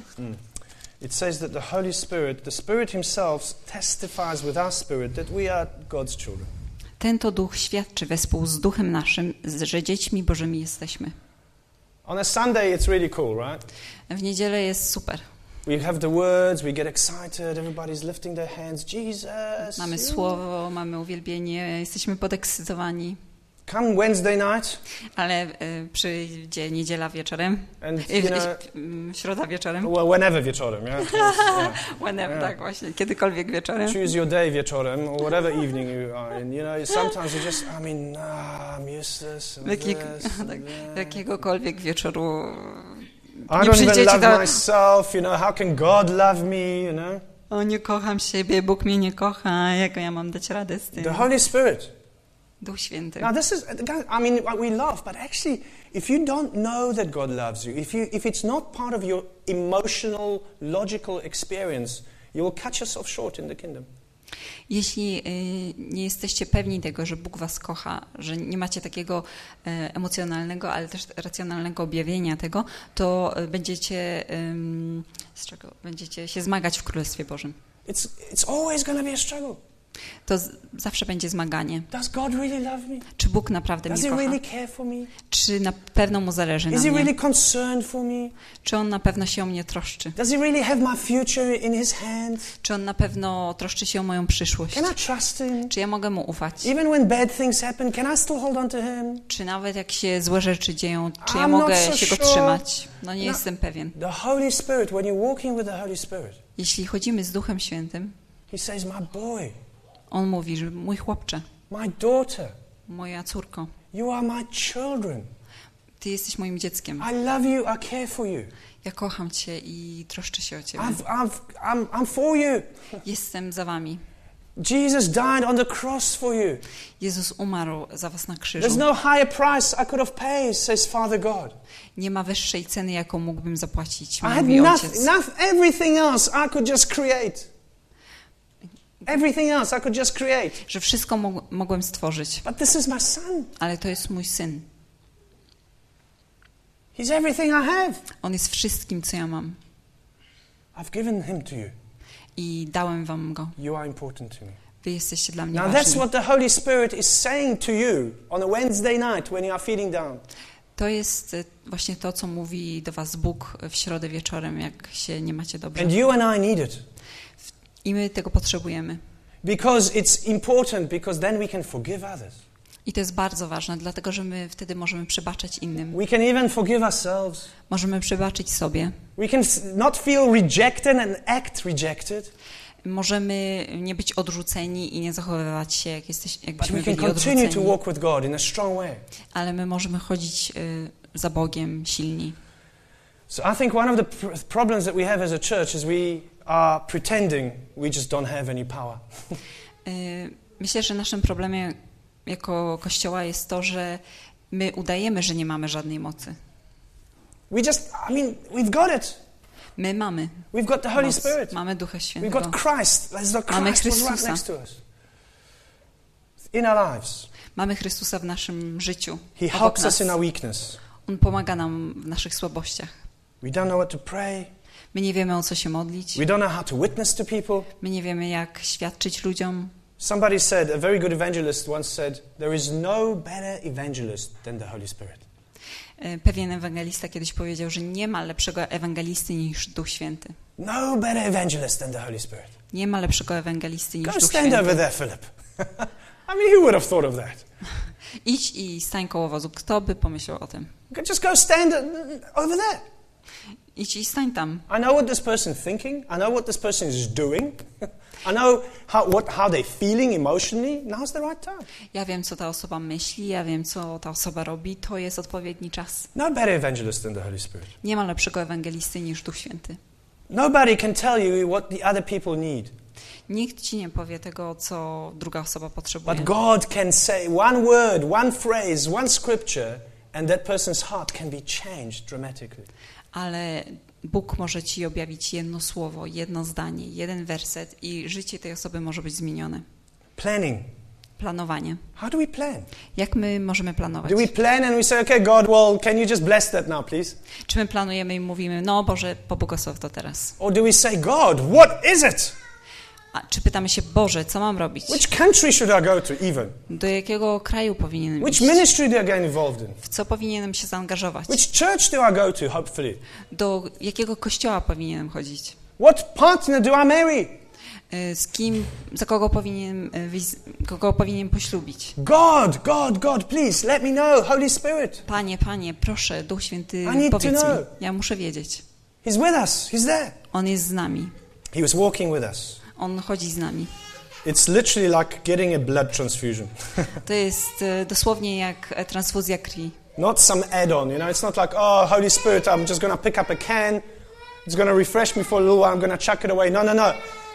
It says that the Holy Spirit, the Spirit himself testifies with our spirit that we are God's children. Ten to Duch świadczy wespół z Duchem naszym, że dziećmi Bożymi jesteśmy. On a Sunday it's really cool, right? W niedzielę jest super. We have the words, we get excited, everybody's lifting their hands, Jesus. Mamy słowo, mamy uwielbienie, jesteśmy podekscytowani. Come Wednesday night. Ale przyjdzie niedziela wieczorem. And, środa wieczorem. Well, whenever wieczorem, yeah. Whenever, tak właśnie, kiedykolwiek wieczorem. Choose your day wieczorem, or whatever evening you are in. You know, sometimes you just, I'm useless. Jakiegokolwiek wieczoru. I don't even love myself, you know, how can God love me, you know? O, nie kocham siebie, Bóg mnie nie kocha, jak ja mam dać radę z tym? The Holy Spirit. Duch Święty. Now this is, I mean, we laugh, but actually, if you don't know that God loves you, if it's not part of your emotional, logical experience, you will cut yourself short in the kingdom. Jeśli nie jesteście pewni tego, że Bóg was kocha, że nie macie takiego emocjonalnego, ale też racjonalnego objawienia tego, to będziecie się zmagać w Królestwie Bożym. It's always going to be a struggle. To zawsze będzie zmaganie. Does God really love me? Czy Bóg naprawdę mnie kocha? Does he really care for me? Czy na pewno mu zależy na mnie? mnie? Is he really concerned for me? Czy on na pewno się o mnie troszczy? Does he really have my future in his hands? Czy on na pewno troszczy się o moją przyszłość? Can I trust him? Czy ja mogę mu ufać? Even when bad things happen, can I still hold on to him? Czy nawet jak się złe rzeczy dzieją, czy ja mogę się go trzymać? No nie jestem pewien. The Holy Spirit, when you're walking with the Holy Spirit. Jeśli chodzimy z Duchem Świętym, he says, my boy. On mówi, że mój chłopcze, my daughter, moja córko, you are my children. Ty jesteś moim dzieckiem. I love you, I care for you. Ja kocham cię i troszczę się o ciebie. I'm for you. Jestem za wami. Jesus died on the cross for you. Jezus umarł za was na krzyżu. There's no higher price I could have paid, says Father God. Nie ma wyższej ceny, jaką mógłbym zapłacić, mówi Ojciec. Everything else I could just create. Everything else I could just create. Że wszystko mogłem stworzyć. But this is my son. Ale to jest mój syn. He's everything I have. On jest wszystkim, co ja mam. I've given him to you. I dałem wam go. You are important to me. Wy jesteście dla mnie Now ważni. that's what the Holy Spirit is saying to you on a Wednesday night when you are feeling down. To jest właśnie to, co mówi do was Bóg w środę wieczorem, jak się nie macie dobrze. And you and I need it. I my tego potrzebujemy. Because it's important, because then we can forgive others. I to jest bardzo ważne, dlatego że my wtedy możemy przebaczać innym. We can even forgive ourselves. Możemy przebaczyć sobie. We can not feel rejected and act rejected. Możemy nie być odrzuceni i nie zachowywać się, jakbyśmy But we byli can continue to odrzuceni. walk with God in a strong way. Ale my możemy chodzić za Bogiem silni. So I think one of the problems that we have as a church is we are pretending we just don't have any power. Myślę, że naszym problemem jako Kościoła jest to, że my udajemy, że nie mamy żadnej mocy. We've got it. My mamy. We've got the Holy moc. Spirit. Mamy Ducha We've Świętego. got Christ. Mamy Christ was right Chrystusa. next to us. In our lives. Mamy Chrystusa w naszym życiu. He obok helps nas. us in our weakness. On pomaga nam w naszych słabościach. We don't know what to pray. My nie wiemy, o co się modlić. We don't know how to witness to people. My nie wiemy, jak świadczyć ludziom. Somebody said, a very good evangelist once said, there is no better evangelist than the Holy Spirit. Pewien ewangelista kiedyś powiedział, że nie ma lepszego ewangelisty niż Duch Święty. No better evangelist than the Holy Spirit. Nie ma lepszego ewangelisty niż Go Duch stand Święty. over there, Philip. Who would have thought of that? Idź i stań koło wozu. Kto by pomyślał o tym? Just go stand over there. Idź i stań tam. I know what this person's thinking. I know what this person is doing. I know how they're feeling emotionally. Now's the right time. Ja wiem, co ta osoba myśli, ja wiem, co ta osoba robi. To jest odpowiedni czas. No better evangelist than the Holy Spirit. Nie ma lepszego ewangelisty niż Duch Święty. Nobody can tell you what the other people need. Nikt ci nie powie tego, co druga osoba potrzebuje. But God can say one word, one phrase, one scripture, and that person's heart can be changed dramatically. Ale Bóg może ci objawić jedno słowo, jedno zdanie, jeden werset i życie tej osoby może być zmienione. Planning. Planowanie. How do we plan? Jak my możemy planować? Do we plan and we say, okay, God, well, can you just bless that now, please? Czy my planujemy i mówimy, no Boże, pobłogosław to teraz? Or do we say, God, what is it? A czy pytamy się, Boże, co mam robić? Which country should I go to even? Do jakiego kraju powinienem Which iść? ministry do I get involved in? W co powinienem się zaangażować? Which church do I go to, hopefully? Do jakiego kościoła powinienem chodzić? What partner do I marry? Z kim, za kogo powinienem poślubić? God, please, let me know, Holy Spirit. Panie, proszę, Duch Święty, I need powiedz to mi. know. Ja muszę wiedzieć. He's with us, He's there. On jest z nami. He was walking with us. On chodzi z nami. It's literally like getting a blood transfusion. To jest dosłownie jak transfuzja krwi. Not some add-on, it's not like, oh, Holy Spirit, I'm just going to pick up a can, it's going to refresh me for a little while, I'm going to chuck it away. No.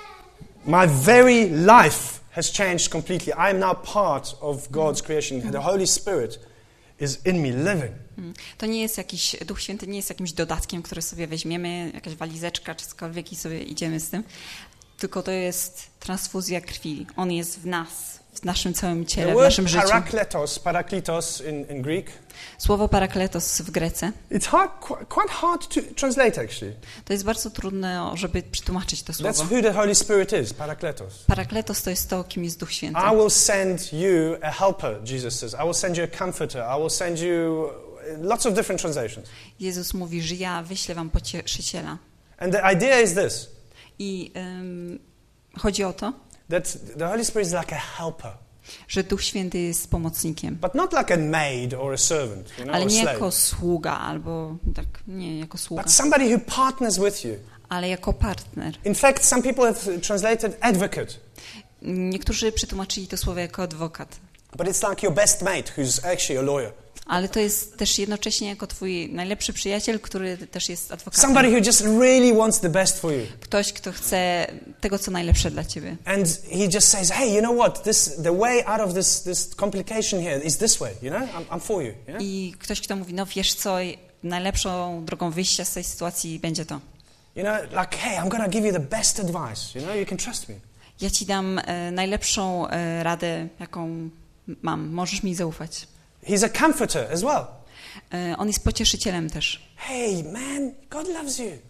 My very life has changed completely. I am now part of God's creation. The Holy Spirit is in me living. To nie jest jakiś, Duch Święty nie jest jakimś dodatkiem, który sobie weźmiemy, jakaś walizeczka czy cokolwiek i sobie idziemy z tym, tylko to jest transfuzja krwi. On jest w nas, w naszym całym ciele, w naszym życiu. Parakletos in Greek. Słowo parakletos w Grece. It's quite hard to translate actually. To jest bardzo trudne, żeby przetłumaczyć to słowo. That's who the Holy Spirit is, parakletos. Parakletos to jest to, kim jest Duch Święty. I will send you a helper, Jesus says. I will send you a comforter. I will send you lots of different translations. Jezus mówi, że ja wyślę wam pocieszyciela. And the idea is this. I chodzi o to, that the Holy Spirit is like a helper. Że Duch Święty jest pomocnikiem. But not like a maid or a servant, ale nie or slave. jako sługa, albo tak, nie jako sługa. But somebody who partners with you. Ale jako partner. In fact, some people have translated advocate. Niektórzy przetłumaczyli to słowo jako adwokat. But it's like your best mate who's actually a lawyer. Ale to jest też jednocześnie jako twój najlepszy przyjaciel, który też jest adwokatem. Somebody who just really wants the best for you. Ktoś, kto chce tego, co najlepsze dla ciebie. And he just says, hey, you know what? The way out of this complication here is this way, I'm for you. Yeah? I ktoś, kto mówi, no wiesz co, najlepszą drogą wyjścia z tej sytuacji będzie to. Like, hey, I'm going to give you the best advice. You can trust me. Ja ci dam najlepszą radę, jaką mam. Możesz mi zaufać. He's a comforter as well. On jest pocieszycielem też. Hey, man, God loves you.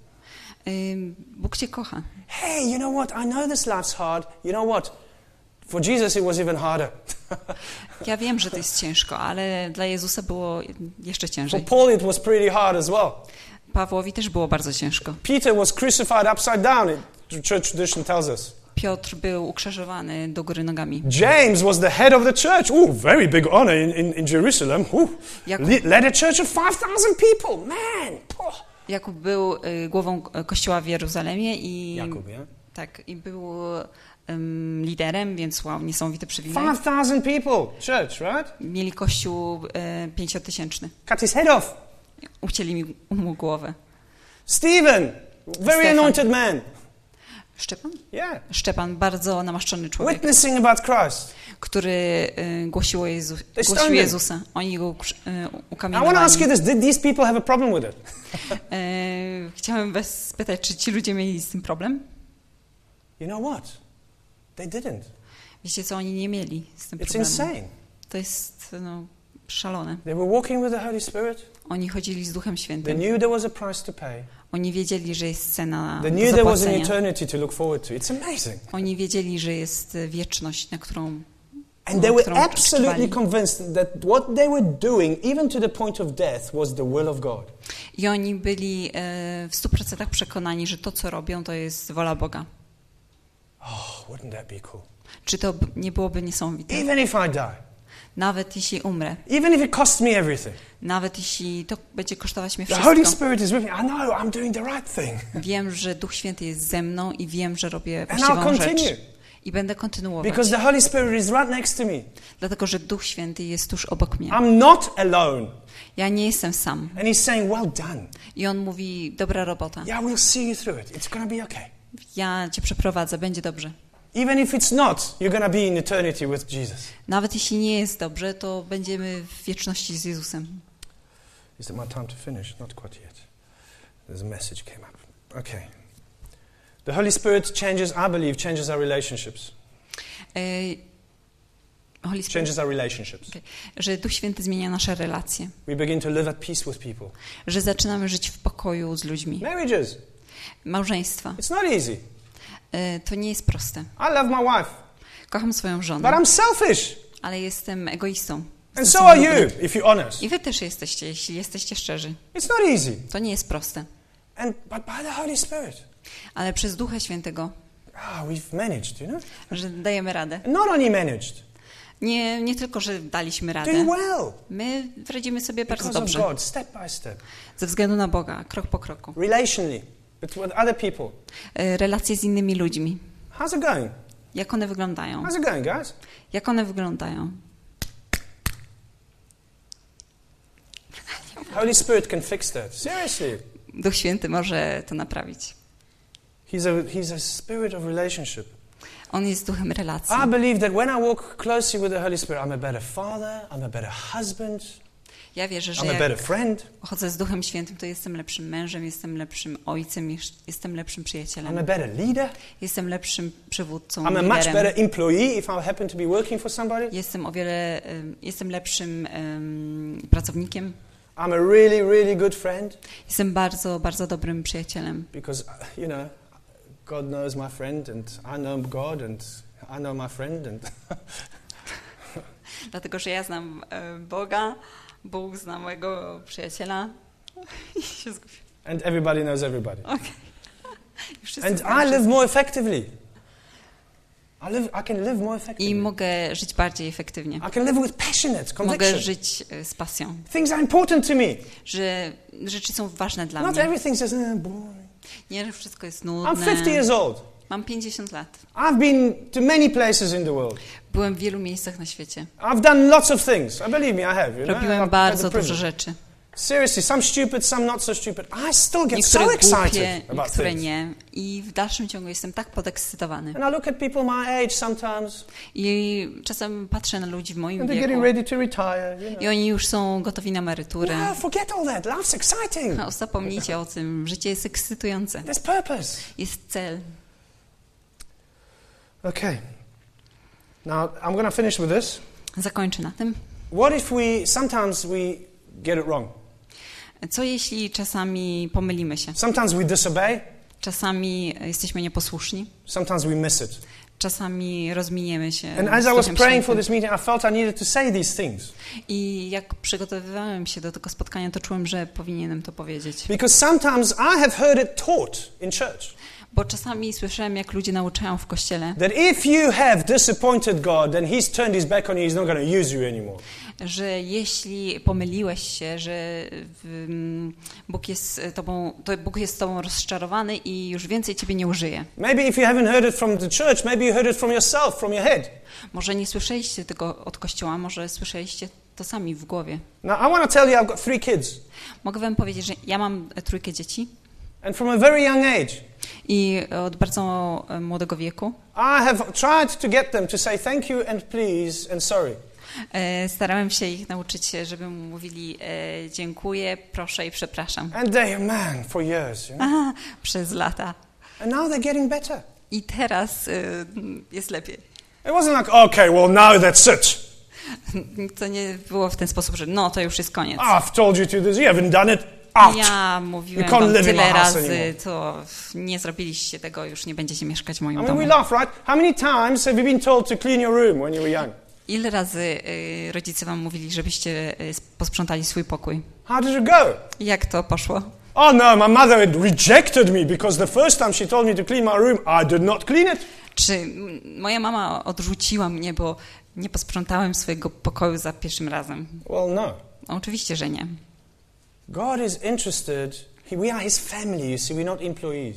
Bóg cię kocha. Hey, you know what? I know this life's hard. You know what? For Jesus it was even harder. Ja wiem, że to jest ciężko, ale dla Jezusa było jeszcze ciężej. For Paul it was pretty hard as well. Pawłowi też było bardzo ciężko. Peter was crucified upside down, church tradition tells us. Piotr był ukrzyżowany do góry nogami. James was the head of the church. Ooh, very big honor in Jerusalem. Led a church of 5,000 people. Man. Jakub był głową kościoła w Jeruzalemie i Jakub, yeah? Tak, i był liderem, więc wow, niesamowity przywilej. 5,000 people, church, right? Mieli kościół 5-tysięczny. Cut his head off. Ucięli mu głowę. Stephen, very anointed man. Szczepan? Yeah. Szczepan, bardzo namaszczony człowiek. Witnessing about Christ. Który głosił Jezusa. Oni go ukamienowali. I want to ask you this, did these people have a problem with it? Chciałem was spytać, czy ci ludzie mieli z tym problem? You know what? They didn't. Wiecie co, oni nie mieli z tym problemem. It's insane. To jest szalone. They were walking with the Holy Spirit. Oni chodzili z Duchem Świętym. They knew there was a price to pay. Oni wiedzieli, że jest cena They do knew there was an zapłacenia. eternity to look forward to. It's amazing. Oni wiedzieli, że jest wieczność, na którą And they were którą absolutely oczekiwali. convinced that what they were doing, even to the point of death, was the will of God. I oni byli w 100% przekonani, że to, co robią, to jest wola Boga. Oh, wouldn't that be cool? Czy to nie byłoby niesamowite? Even if I die. Nawet jeśli umrę. Even if it costs me everything. Nawet jeśli to będzie kosztować mnie The Holy wszystko. Spirit is with me. I know I'm doing the right thing. Wiem, że Duch Święty jest ze mną i wiem, że robię And I'll właściwą continue. rzecz. I będę kontynuować. Because the Holy Spirit is right next to me. Dlatego, że Duch Święty jest tuż obok mnie. I'm not alone. Ja nie jestem sam. And he's saying, well done. I on mówi, dobra robota. Yeah, we'll see you through it. It's going to be okay. Ja cię przeprowadzę, będzie dobrze. Even if it's not, you're going to be in eternity with Jesus. Nawet jeśli nie jest dobrze, to będziemy w wieczności z Jezusem. Is it my time to finish? Not quite yet. There's a message came up. Okay. The Holy Spirit changes, I believe, changes our relationships. Holy Spirit, Changes our relationships. okay. Że Duch Święty zmienia nasze relacje. We begin to live at peace with people. Że zaczynamy żyć w pokoju z ludźmi. Marriages. Małżeństwa. It's not easy. To nie jest proste. I love my wife. Kocham swoją żonę, But I'm selfish. ale jestem egoistą. And so are you, if you're honest. I wy też jesteście, jeśli jesteście szczerzy. It's not easy. To nie jest proste. But by the Holy Spirit. Ale przez Ducha Świętego, We've managed, you know? że dajemy radę. Not only managed. Nie tylko, że daliśmy radę. Do well. My radzimy sobie bardzo Because of dobrze. God, step by step. Ze względu na Boga, krok po kroku. Relationally, with other people. Relacje z innymi ludźmi. How's it going? Jak one wyglądają? How's it going, guys? Jak one wyglądają? Holy Spirit can fix that. Seriously. Duch Święty może to naprawić. He's a spirit of relationship. On jest duchem relacji. I believe that when I walk closely with the Holy Spirit, I'm a better father, I'm a better husband, Ja wierzę, że I'm a better jak friend, chodzę z Duchem Świętym, to jestem lepszym mężem, jestem lepszym ojcem, jestem lepszym I'm a przyjacielem. better leader, Jestem lepszym przywódcą, I'm a much liderem. better employee if I happen to be working for somebody. Jestem lepszym pracownikiem. I'm a really, really good friend Jestem bardzo, bardzo dobrym przyjacielem. because, you know, God knows my friend and I know God and I know my friend and Dlatego, że ja znam Boga, Bóg zna mojego przyjaciela. I się zgubiłem. and everybody knows everybody. Okay. And I live more effectively. I can live more I effectively. mogę żyć bardziej efektywnie. I can live with passionate Mogę conviction. żyć z pasją. Things are important to me. Że rzeczy są ważne dla Not mnie. everything's just boring. Nie, że wszystko jest I'm nudne. 50 years old. Mam 50 lat. I've been to many places in the world. Byłem w wielu miejscach na świecie. I've done lots of things. I believe me, I have. You know? I've Robiłem had bardzo the dużo privilege. rzeczy. Seriously, some stupid, some not so stupid. I still get Niektóre so excited głupie, about niektóre things. nie. I w dalszym ciągu jestem tak podekscytowany. And I look at people my age sometimes, I czasem patrzę na ludzi w moim and they're getting wieku. ready to retire. You know. I oni już są gotowi na emeryturę. Wow, forget all that. Life's exciting. No, zapomnijcie o tym. Życie jest ekscytujące. There's purpose. Jest cel. Okay. Now, I'm going to finish with this. Zakończę na tym. What if sometimes we get it wrong? Co jeśli czasami pomylimy się? Sometimes we disobey. Czasami jesteśmy nieposłuszni. Sometimes we miss it. Czasami rozminiemy się. And as I was praying for this meeting, I felt I needed to say these things. I jak przygotowywałem się do tego spotkania, to czułem, że powinienem to powiedzieć. Because sometimes I have heard it taught in church. Bo czasami słyszałem, jak ludzie nauczają w kościele, That if you have disappointed God, then He's turned His back on you, He's not going to use you anymore. że jeśli pomyliłeś się, że Bóg jest z tobą rozczarowany i już więcej ciebie nie użyje. Maybe if you haven't heard it from the church, maybe you heard it from yourself, from your head. Może nie słyszeliście tego od Kościoła, może słyszeliście to sami w głowie. Now I want to tell you I've got 3 kids. Mogę wam powiedzieć, że ja mam 3 dzieci. And from a very young age. I od bardzo młodego wieku. I have tried to get them to say thank you and please and sorry. Starałem się ich nauczyć, żeby mówili dziękuję, proszę i przepraszam. And they, man, for years, you know? Przez lata. And now they're getting better. I teraz jest lepiej. It wasn't like, okay, well now that's it. To nie było w ten sposób, że no to już jest koniec. I've told you to this, you haven't done it. Out. Ja mówiłem wam tyle razy, to nie zrobiliście tego, już nie będziecie mieszkać w moim domu. We laugh, right? How many times have you been told to clean your room when you were young? Ile razy rodzice wam mówili, żebyście posprzątali swój pokój? How did it go? Jak to poszło? Oh no, my mother had rejected me because the first time she told me to clean my room, I did not clean it. Czy moja mama odrzuciła mnie, bo nie posprzątałem swojego pokoju za pierwszym razem? Well, no. Oczywiście, że nie. God is interested. We are His family, you see, we're not employees.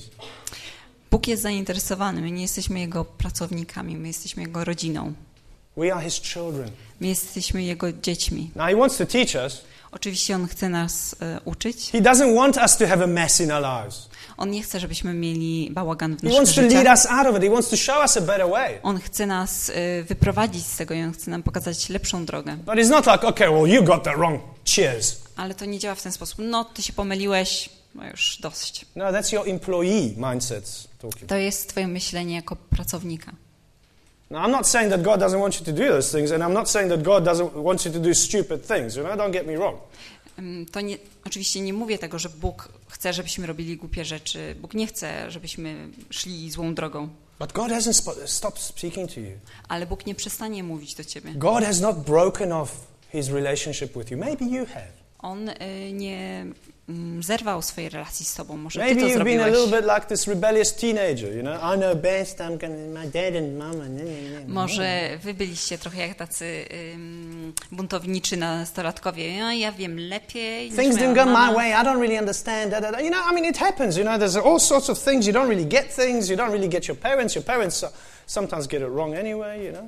Bóg jest zainteresowany, my nie jesteśmy Jego pracownikami, my jesteśmy Jego rodziną. We are His children. My jesteśmy Jego dziećmi. Now He wants to teach us. Oczywiście On chce nas uczyć. He doesn't want us to have a mess in our lives. On nie chce, żebyśmy mieli bałagan w He naszych wants to życiach. lead us out of it. He wants to show us a better way. On chce nas wyprowadzić z tego i On chce nam pokazać lepszą drogę. But it's not like, okay, well, you got that wrong. Cheers. Ale to nie działa w ten sposób. No, ty się pomyliłeś, no już dość. No, that's your employee mindset talking. To jest twoje myślenie jako pracownika. Now, I'm not saying that God doesn't want you to do those things, and I'm not saying that God doesn't want you to do stupid things. You know, don't get me wrong. To nie, oczywiście nie mówię tego, że Bóg chce, żebyśmy robili głupie rzeczy. Bóg nie chce, żebyśmy szli złą drogą. But God hasn't stopped speaking to you. Ale Bóg nie przestanie mówić do ciebie. God has not broken off His relationship with you. Maybe you have. On nie zerwał swojej relacji z tobą. Może ty Maybe to you've zrobiłeś. been a little bit like this rebellious teenager, you know. I know best. I'm my dad and mama. Może wy byliście trochę jak tacy buntowniczy nastolatkowie. No, ja wiem lepiej. Things didn't go my way. I don't really understand. You know, I mean, it happens. You know, there's all sorts of things. You don't really get things. You don't really get your parents. Your parents sometimes get it wrong anyway. You know.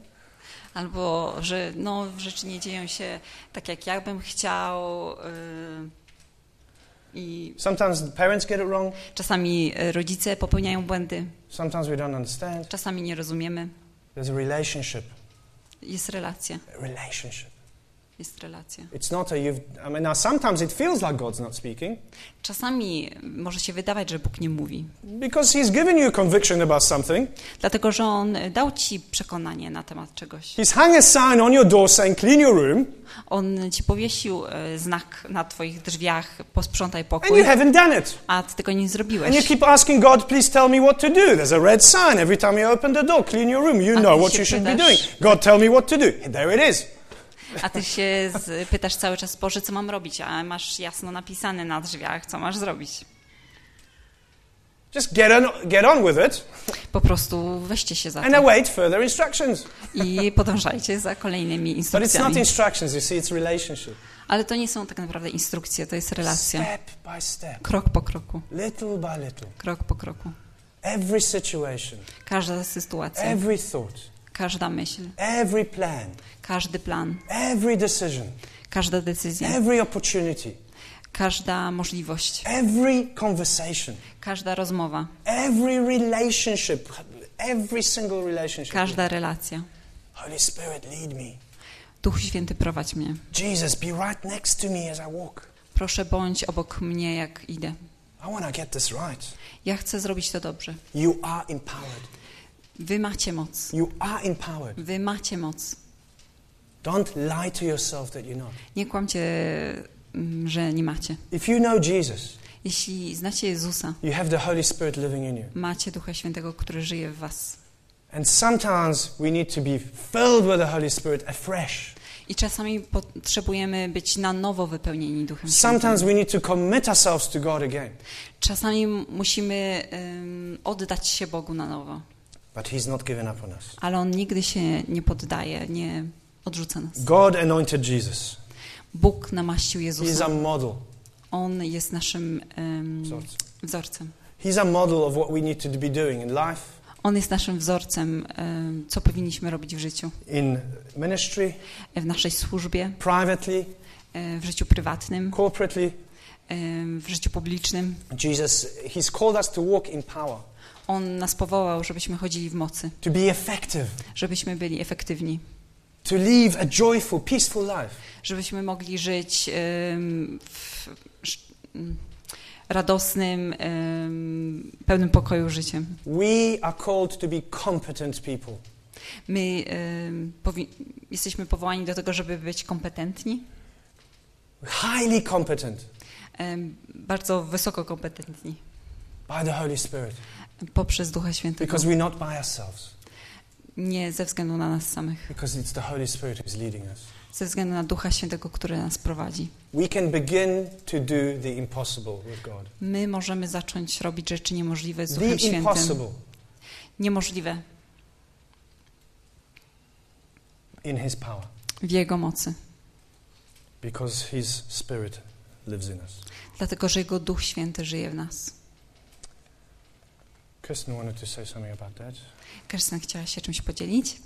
Albo że no rzeczy nie dzieją się tak jak ja bym chciał. I sometimes parents get it wrong. Czasami rodzice popełniają błędy. Sometimes we don't understand. Czasami nie rozumiemy. There's a relationship. Jest relacja. A relationship. Jest relacja. It's not I mean, now sometimes it feels like God's not speaking. Czasami może się wydawać, że Bóg nie mówi. Because He's given you a conviction about something. Dlatego, że On dał ci przekonanie na temat czegoś. He's hung a sign on your door saying, clean your room. On ci powiesił znak na twoich drzwiach, posprzątaj And pokój, you haven't done it. a ty tego nie zrobiłeś. And you keep asking God, please tell me what to do. There's a red sign every time you open the door. Clean your room. You know what you should be doing. God, tell me what to do. And there it is. A ty się pytasz cały czas, Boże, co mam robić? A masz jasno napisane na drzwiach, co masz zrobić. Just get on with it. Po prostu weźcie się za and to await further instructions. i podążajcie za kolejnymi But it's instrukcjami. not instructions, you see, it's relationship. Ale to nie są tak naprawdę instrukcje, to jest relacja. Step by step. Krok po kroku. Little by little. Krok po kroku. Every situation. Każda sytuacja. Every thought. Każda myśl. Every plan. Każdy plan. Every decision. Każda decyzja. Every opportunity. Każda możliwość. Every conversation. Każda rozmowa. Every relationship. Every single relationship. Każda relacja. Holy Spirit, lead me. Duchu Święty, prowadź mnie. Jesus, be right next to me as I walk. Proszę, bądź obok mnie, jak idę. I want to get this right. Ja chcę zrobić to dobrze. You are empowered. Wy macie moc. You are empowered. Wy macie moc. Don't lie to yourself that you're not. Nie kłamcie, że nie macie. If you know Jesus, Jeśli znacie Jezusa, you have the Holy Spirit living in you. macie Ducha Świętego, który żyje w was. And sometimes we need to be filled with the Holy Spirit afresh. I czasami potrzebujemy być na nowo wypełnieni Duchem Sometimes Świętym. we need to commit ourselves to God again. Czasami musimy oddać się Bogu na nowo. But He's not given up on us. Ale On nigdy się nie poddaje, nie odrzuca nas. God anointed Jesus. Bóg namaścił He's Jezusa. a model. On jest naszym wzorcem. He's a model of what we need to be doing in life. On jest naszym wzorcem, co powinniśmy robić w życiu. In ministry, W naszej służbie, privately, w życiu prywatnym, corporately. w życiu publicznym. Jesus, He's called us to walk in power. On nas powołał, żebyśmy chodzili w mocy, To be effective. żebyśmy byli efektywni, To live a joyful, peaceful life. żebyśmy mogli żyć radosnym, pełnym pokoju życiem. We are called to be competent people. My jesteśmy powołani do tego, żeby być kompetentni, Highly competent bardzo wysoko kompetentni by the Holy Spirit. poprzez Ducha Świętego. Because we're not by ourselves. Nie ze względu na nas samych, Because it's the Holy Spirit who's leading us. ze względu na Ducha Świętego, który nas prowadzi. We can begin to do the impossible with God. My możemy zacząć robić rzeczy niemożliwe z The Duchem Świętym. impossible Niemożliwe in His power. w Jego mocy. Because His Spirit lives in us. Dlatego, że Jego Duch Święty żyje w nas. Kirsten wanted to say something about that. Kirsten chciała się czymś podzielić?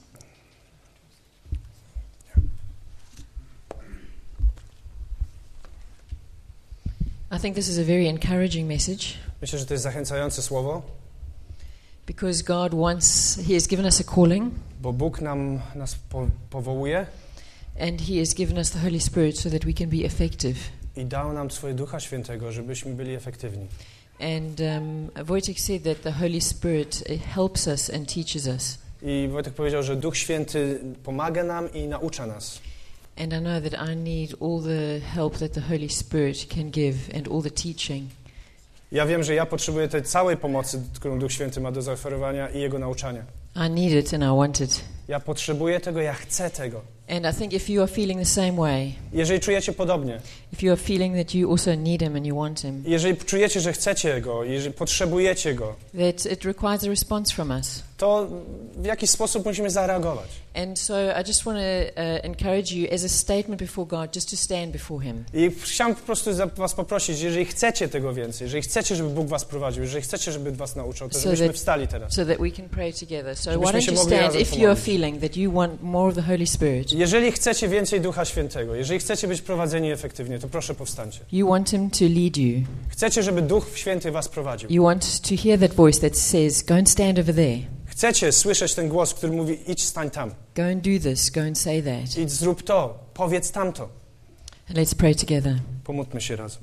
I think this is a very encouraging message Myślę, że to jest zachęcające słowo, because God wants, He has given us a calling bo Bóg nas powołuje and He has given us the Holy Spirit so that we can be effective. i dał nam swoje Ducha Świętego, żebyśmy byli efektywni. And Wojtek said that the Holy Spirit helps us and teaches us. I Wojtek powiedział, że Duch Święty pomaga nam i naucza nas. And I know that I need all the help that the Holy Spirit can give and all the teaching. Ja wiem, że ja potrzebuję tej całej pomocy, którą Duch Święty ma do zaoferowania i Jego nauczania. I need it and I want it. Ja potrzebuję tego, ja chcę tego. And I think if you are feeling the same way, Jeżeli czujecie podobnie, if you are feeling that you also need Him and you want Him, jeżeli czujecie, że chcecie Go, jeżeli potrzebujecie Go, that it requires a response from us. to w jakiś sposób musimy zareagować. And so I just want to encourage you as a statement before God, just to stand before Him. I chciałem po prostu was poprosić, jeżeli chcecie tego więcej, jeżeli chcecie, żeby Bóg was prowadził, jeżeli chcecie, żeby was nauczał, to żebyśmy wstali teraz. So that we can pray together. So why Żebyśmy don't się you mogli stand razem if you are pomodlić. feeling that you want more of the Holy Spirit. Jeżeli chcecie więcej Ducha Świętego, jeżeli chcecie być prowadzeni efektywnie, to proszę powstańcie. You want Him to lead you. Chcecie, żeby Duch Święty was prowadził. You want to hear that voice that says, go and stand over there. Chcecie słyszeć ten głos, który mówi idź stań tam, Go and do this. Go and say that. idź zrób to, powiedz tamto. And let's pray together. Pomódlmy się razem.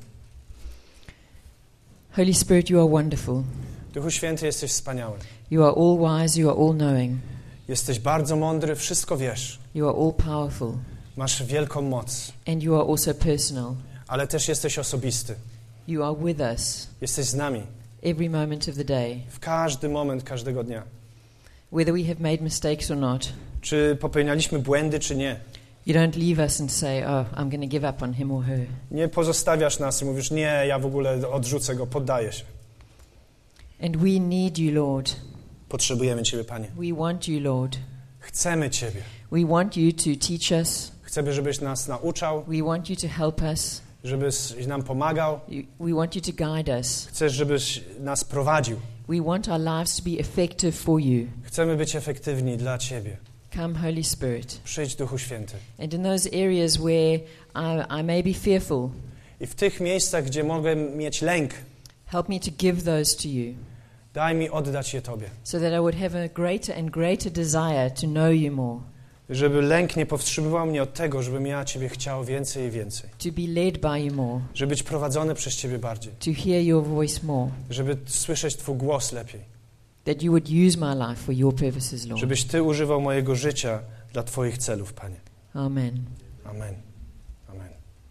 Holy Spirit, you are wonderful. Duchu Święty, jesteś wspaniały. You are all wise. You are all knowing. Jesteś bardzo mądry, wszystko wiesz. You are all powerful. Masz wielką moc, And you are also personal. ale też jesteś osobisty. You are with us Jesteś z nami every moment of the day. w każdy moment, każdego dnia. Whether we have made mistakes or not, Czy popełnialiśmy błędy, czy nie. you don't leave us and say, oh, I'm going to give up on him or her. Nie pozostawiasz nas i mówisz, nie, ja w ogóle odrzucę go, poddaję się. And we need you, Lord. Potrzebujemy Ciebie, Panie. We want you, Lord. Chcemy Ciebie. We want you to teach us. Chcemy, żebyś nas nauczał, We want you to help us. żebyś nam pomagał. We want you to guide us. Chcesz, żebyś nas prowadził. We want our lives to be effective for you. Chcemy być efektywni dla Ciebie. Come, Holy Spirit. Przyjdź, Duchu Święty. And in those areas where I may be fearful, I w tych miejscach, gdzie mogę mieć lęk, help me to give those to you, daj mi oddać je Tobie. so that I would have a greater and greater desire to know you more, Żeby lęk nie powstrzymywał mnie od tego, żebym ja Ciebie chciał więcej i więcej. to be led by you more, Żeby być prowadzony przez Ciebie bardziej. to hear your voice more. Żeby słyszeć Twój głos lepiej. That you would use my life for your purposes, Lord. Żebyś Ty używał mojego życia dla Twoich celów, Panie. Amen. Amen. Amen.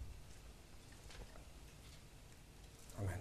Amen.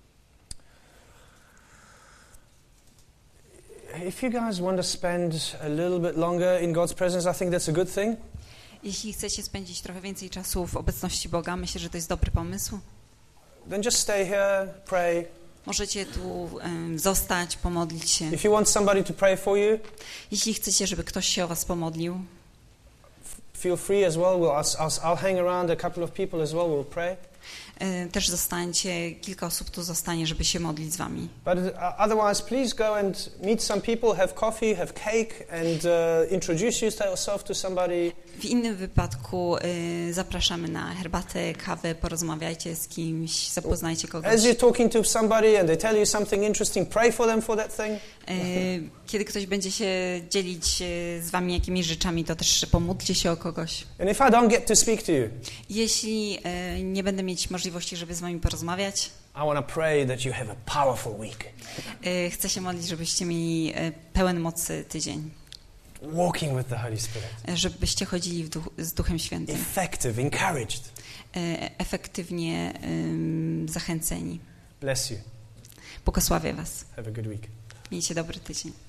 If you guys want to spend a little bit longer in God's presence, I think that's a good thing. Jeśli chcecie spędzić trochę więcej czasu w obecności Boga, myślę, że to jest dobry pomysł. Then just stay here, pray. Możecie tu zostać, pomodlić się. If you want somebody to pray for you, jeśli chcecie, żeby ktoś się o was pomodlił, feel free as well. I'll hang around a couple of people as well. We'll pray. Też zostańcie, kilka osób tu zostanie, żeby się modlić z wami. But otherwise, please go and meet some people, have coffee, have cake, and introduce yourself to somebody. W innym wypadku zapraszamy na herbatę, kawę, porozmawiajcie z kimś, zapoznajcie kogoś. As you're talking to somebody and they tell you something interesting, pray for them for that thing. Kiedy ktoś będzie się dzielić z wami jakimiś rzeczami, to też pomódlcie się o kogoś. And if I don't get to speak to you, jeśli nie będę mieć możliwości, żeby z wami porozmawiać, I want to pray that you have a powerful week. Chcę się modlić, żebyście mieli pełen mocy tydzień. Walking with the Holy Spirit. Żebyście chodzili z Duchem Świętym. Effective, encouraged. Efektywnie zachęceni. Bless you. Błogosławię was. Have a good week. Miejcie dobry tydzień.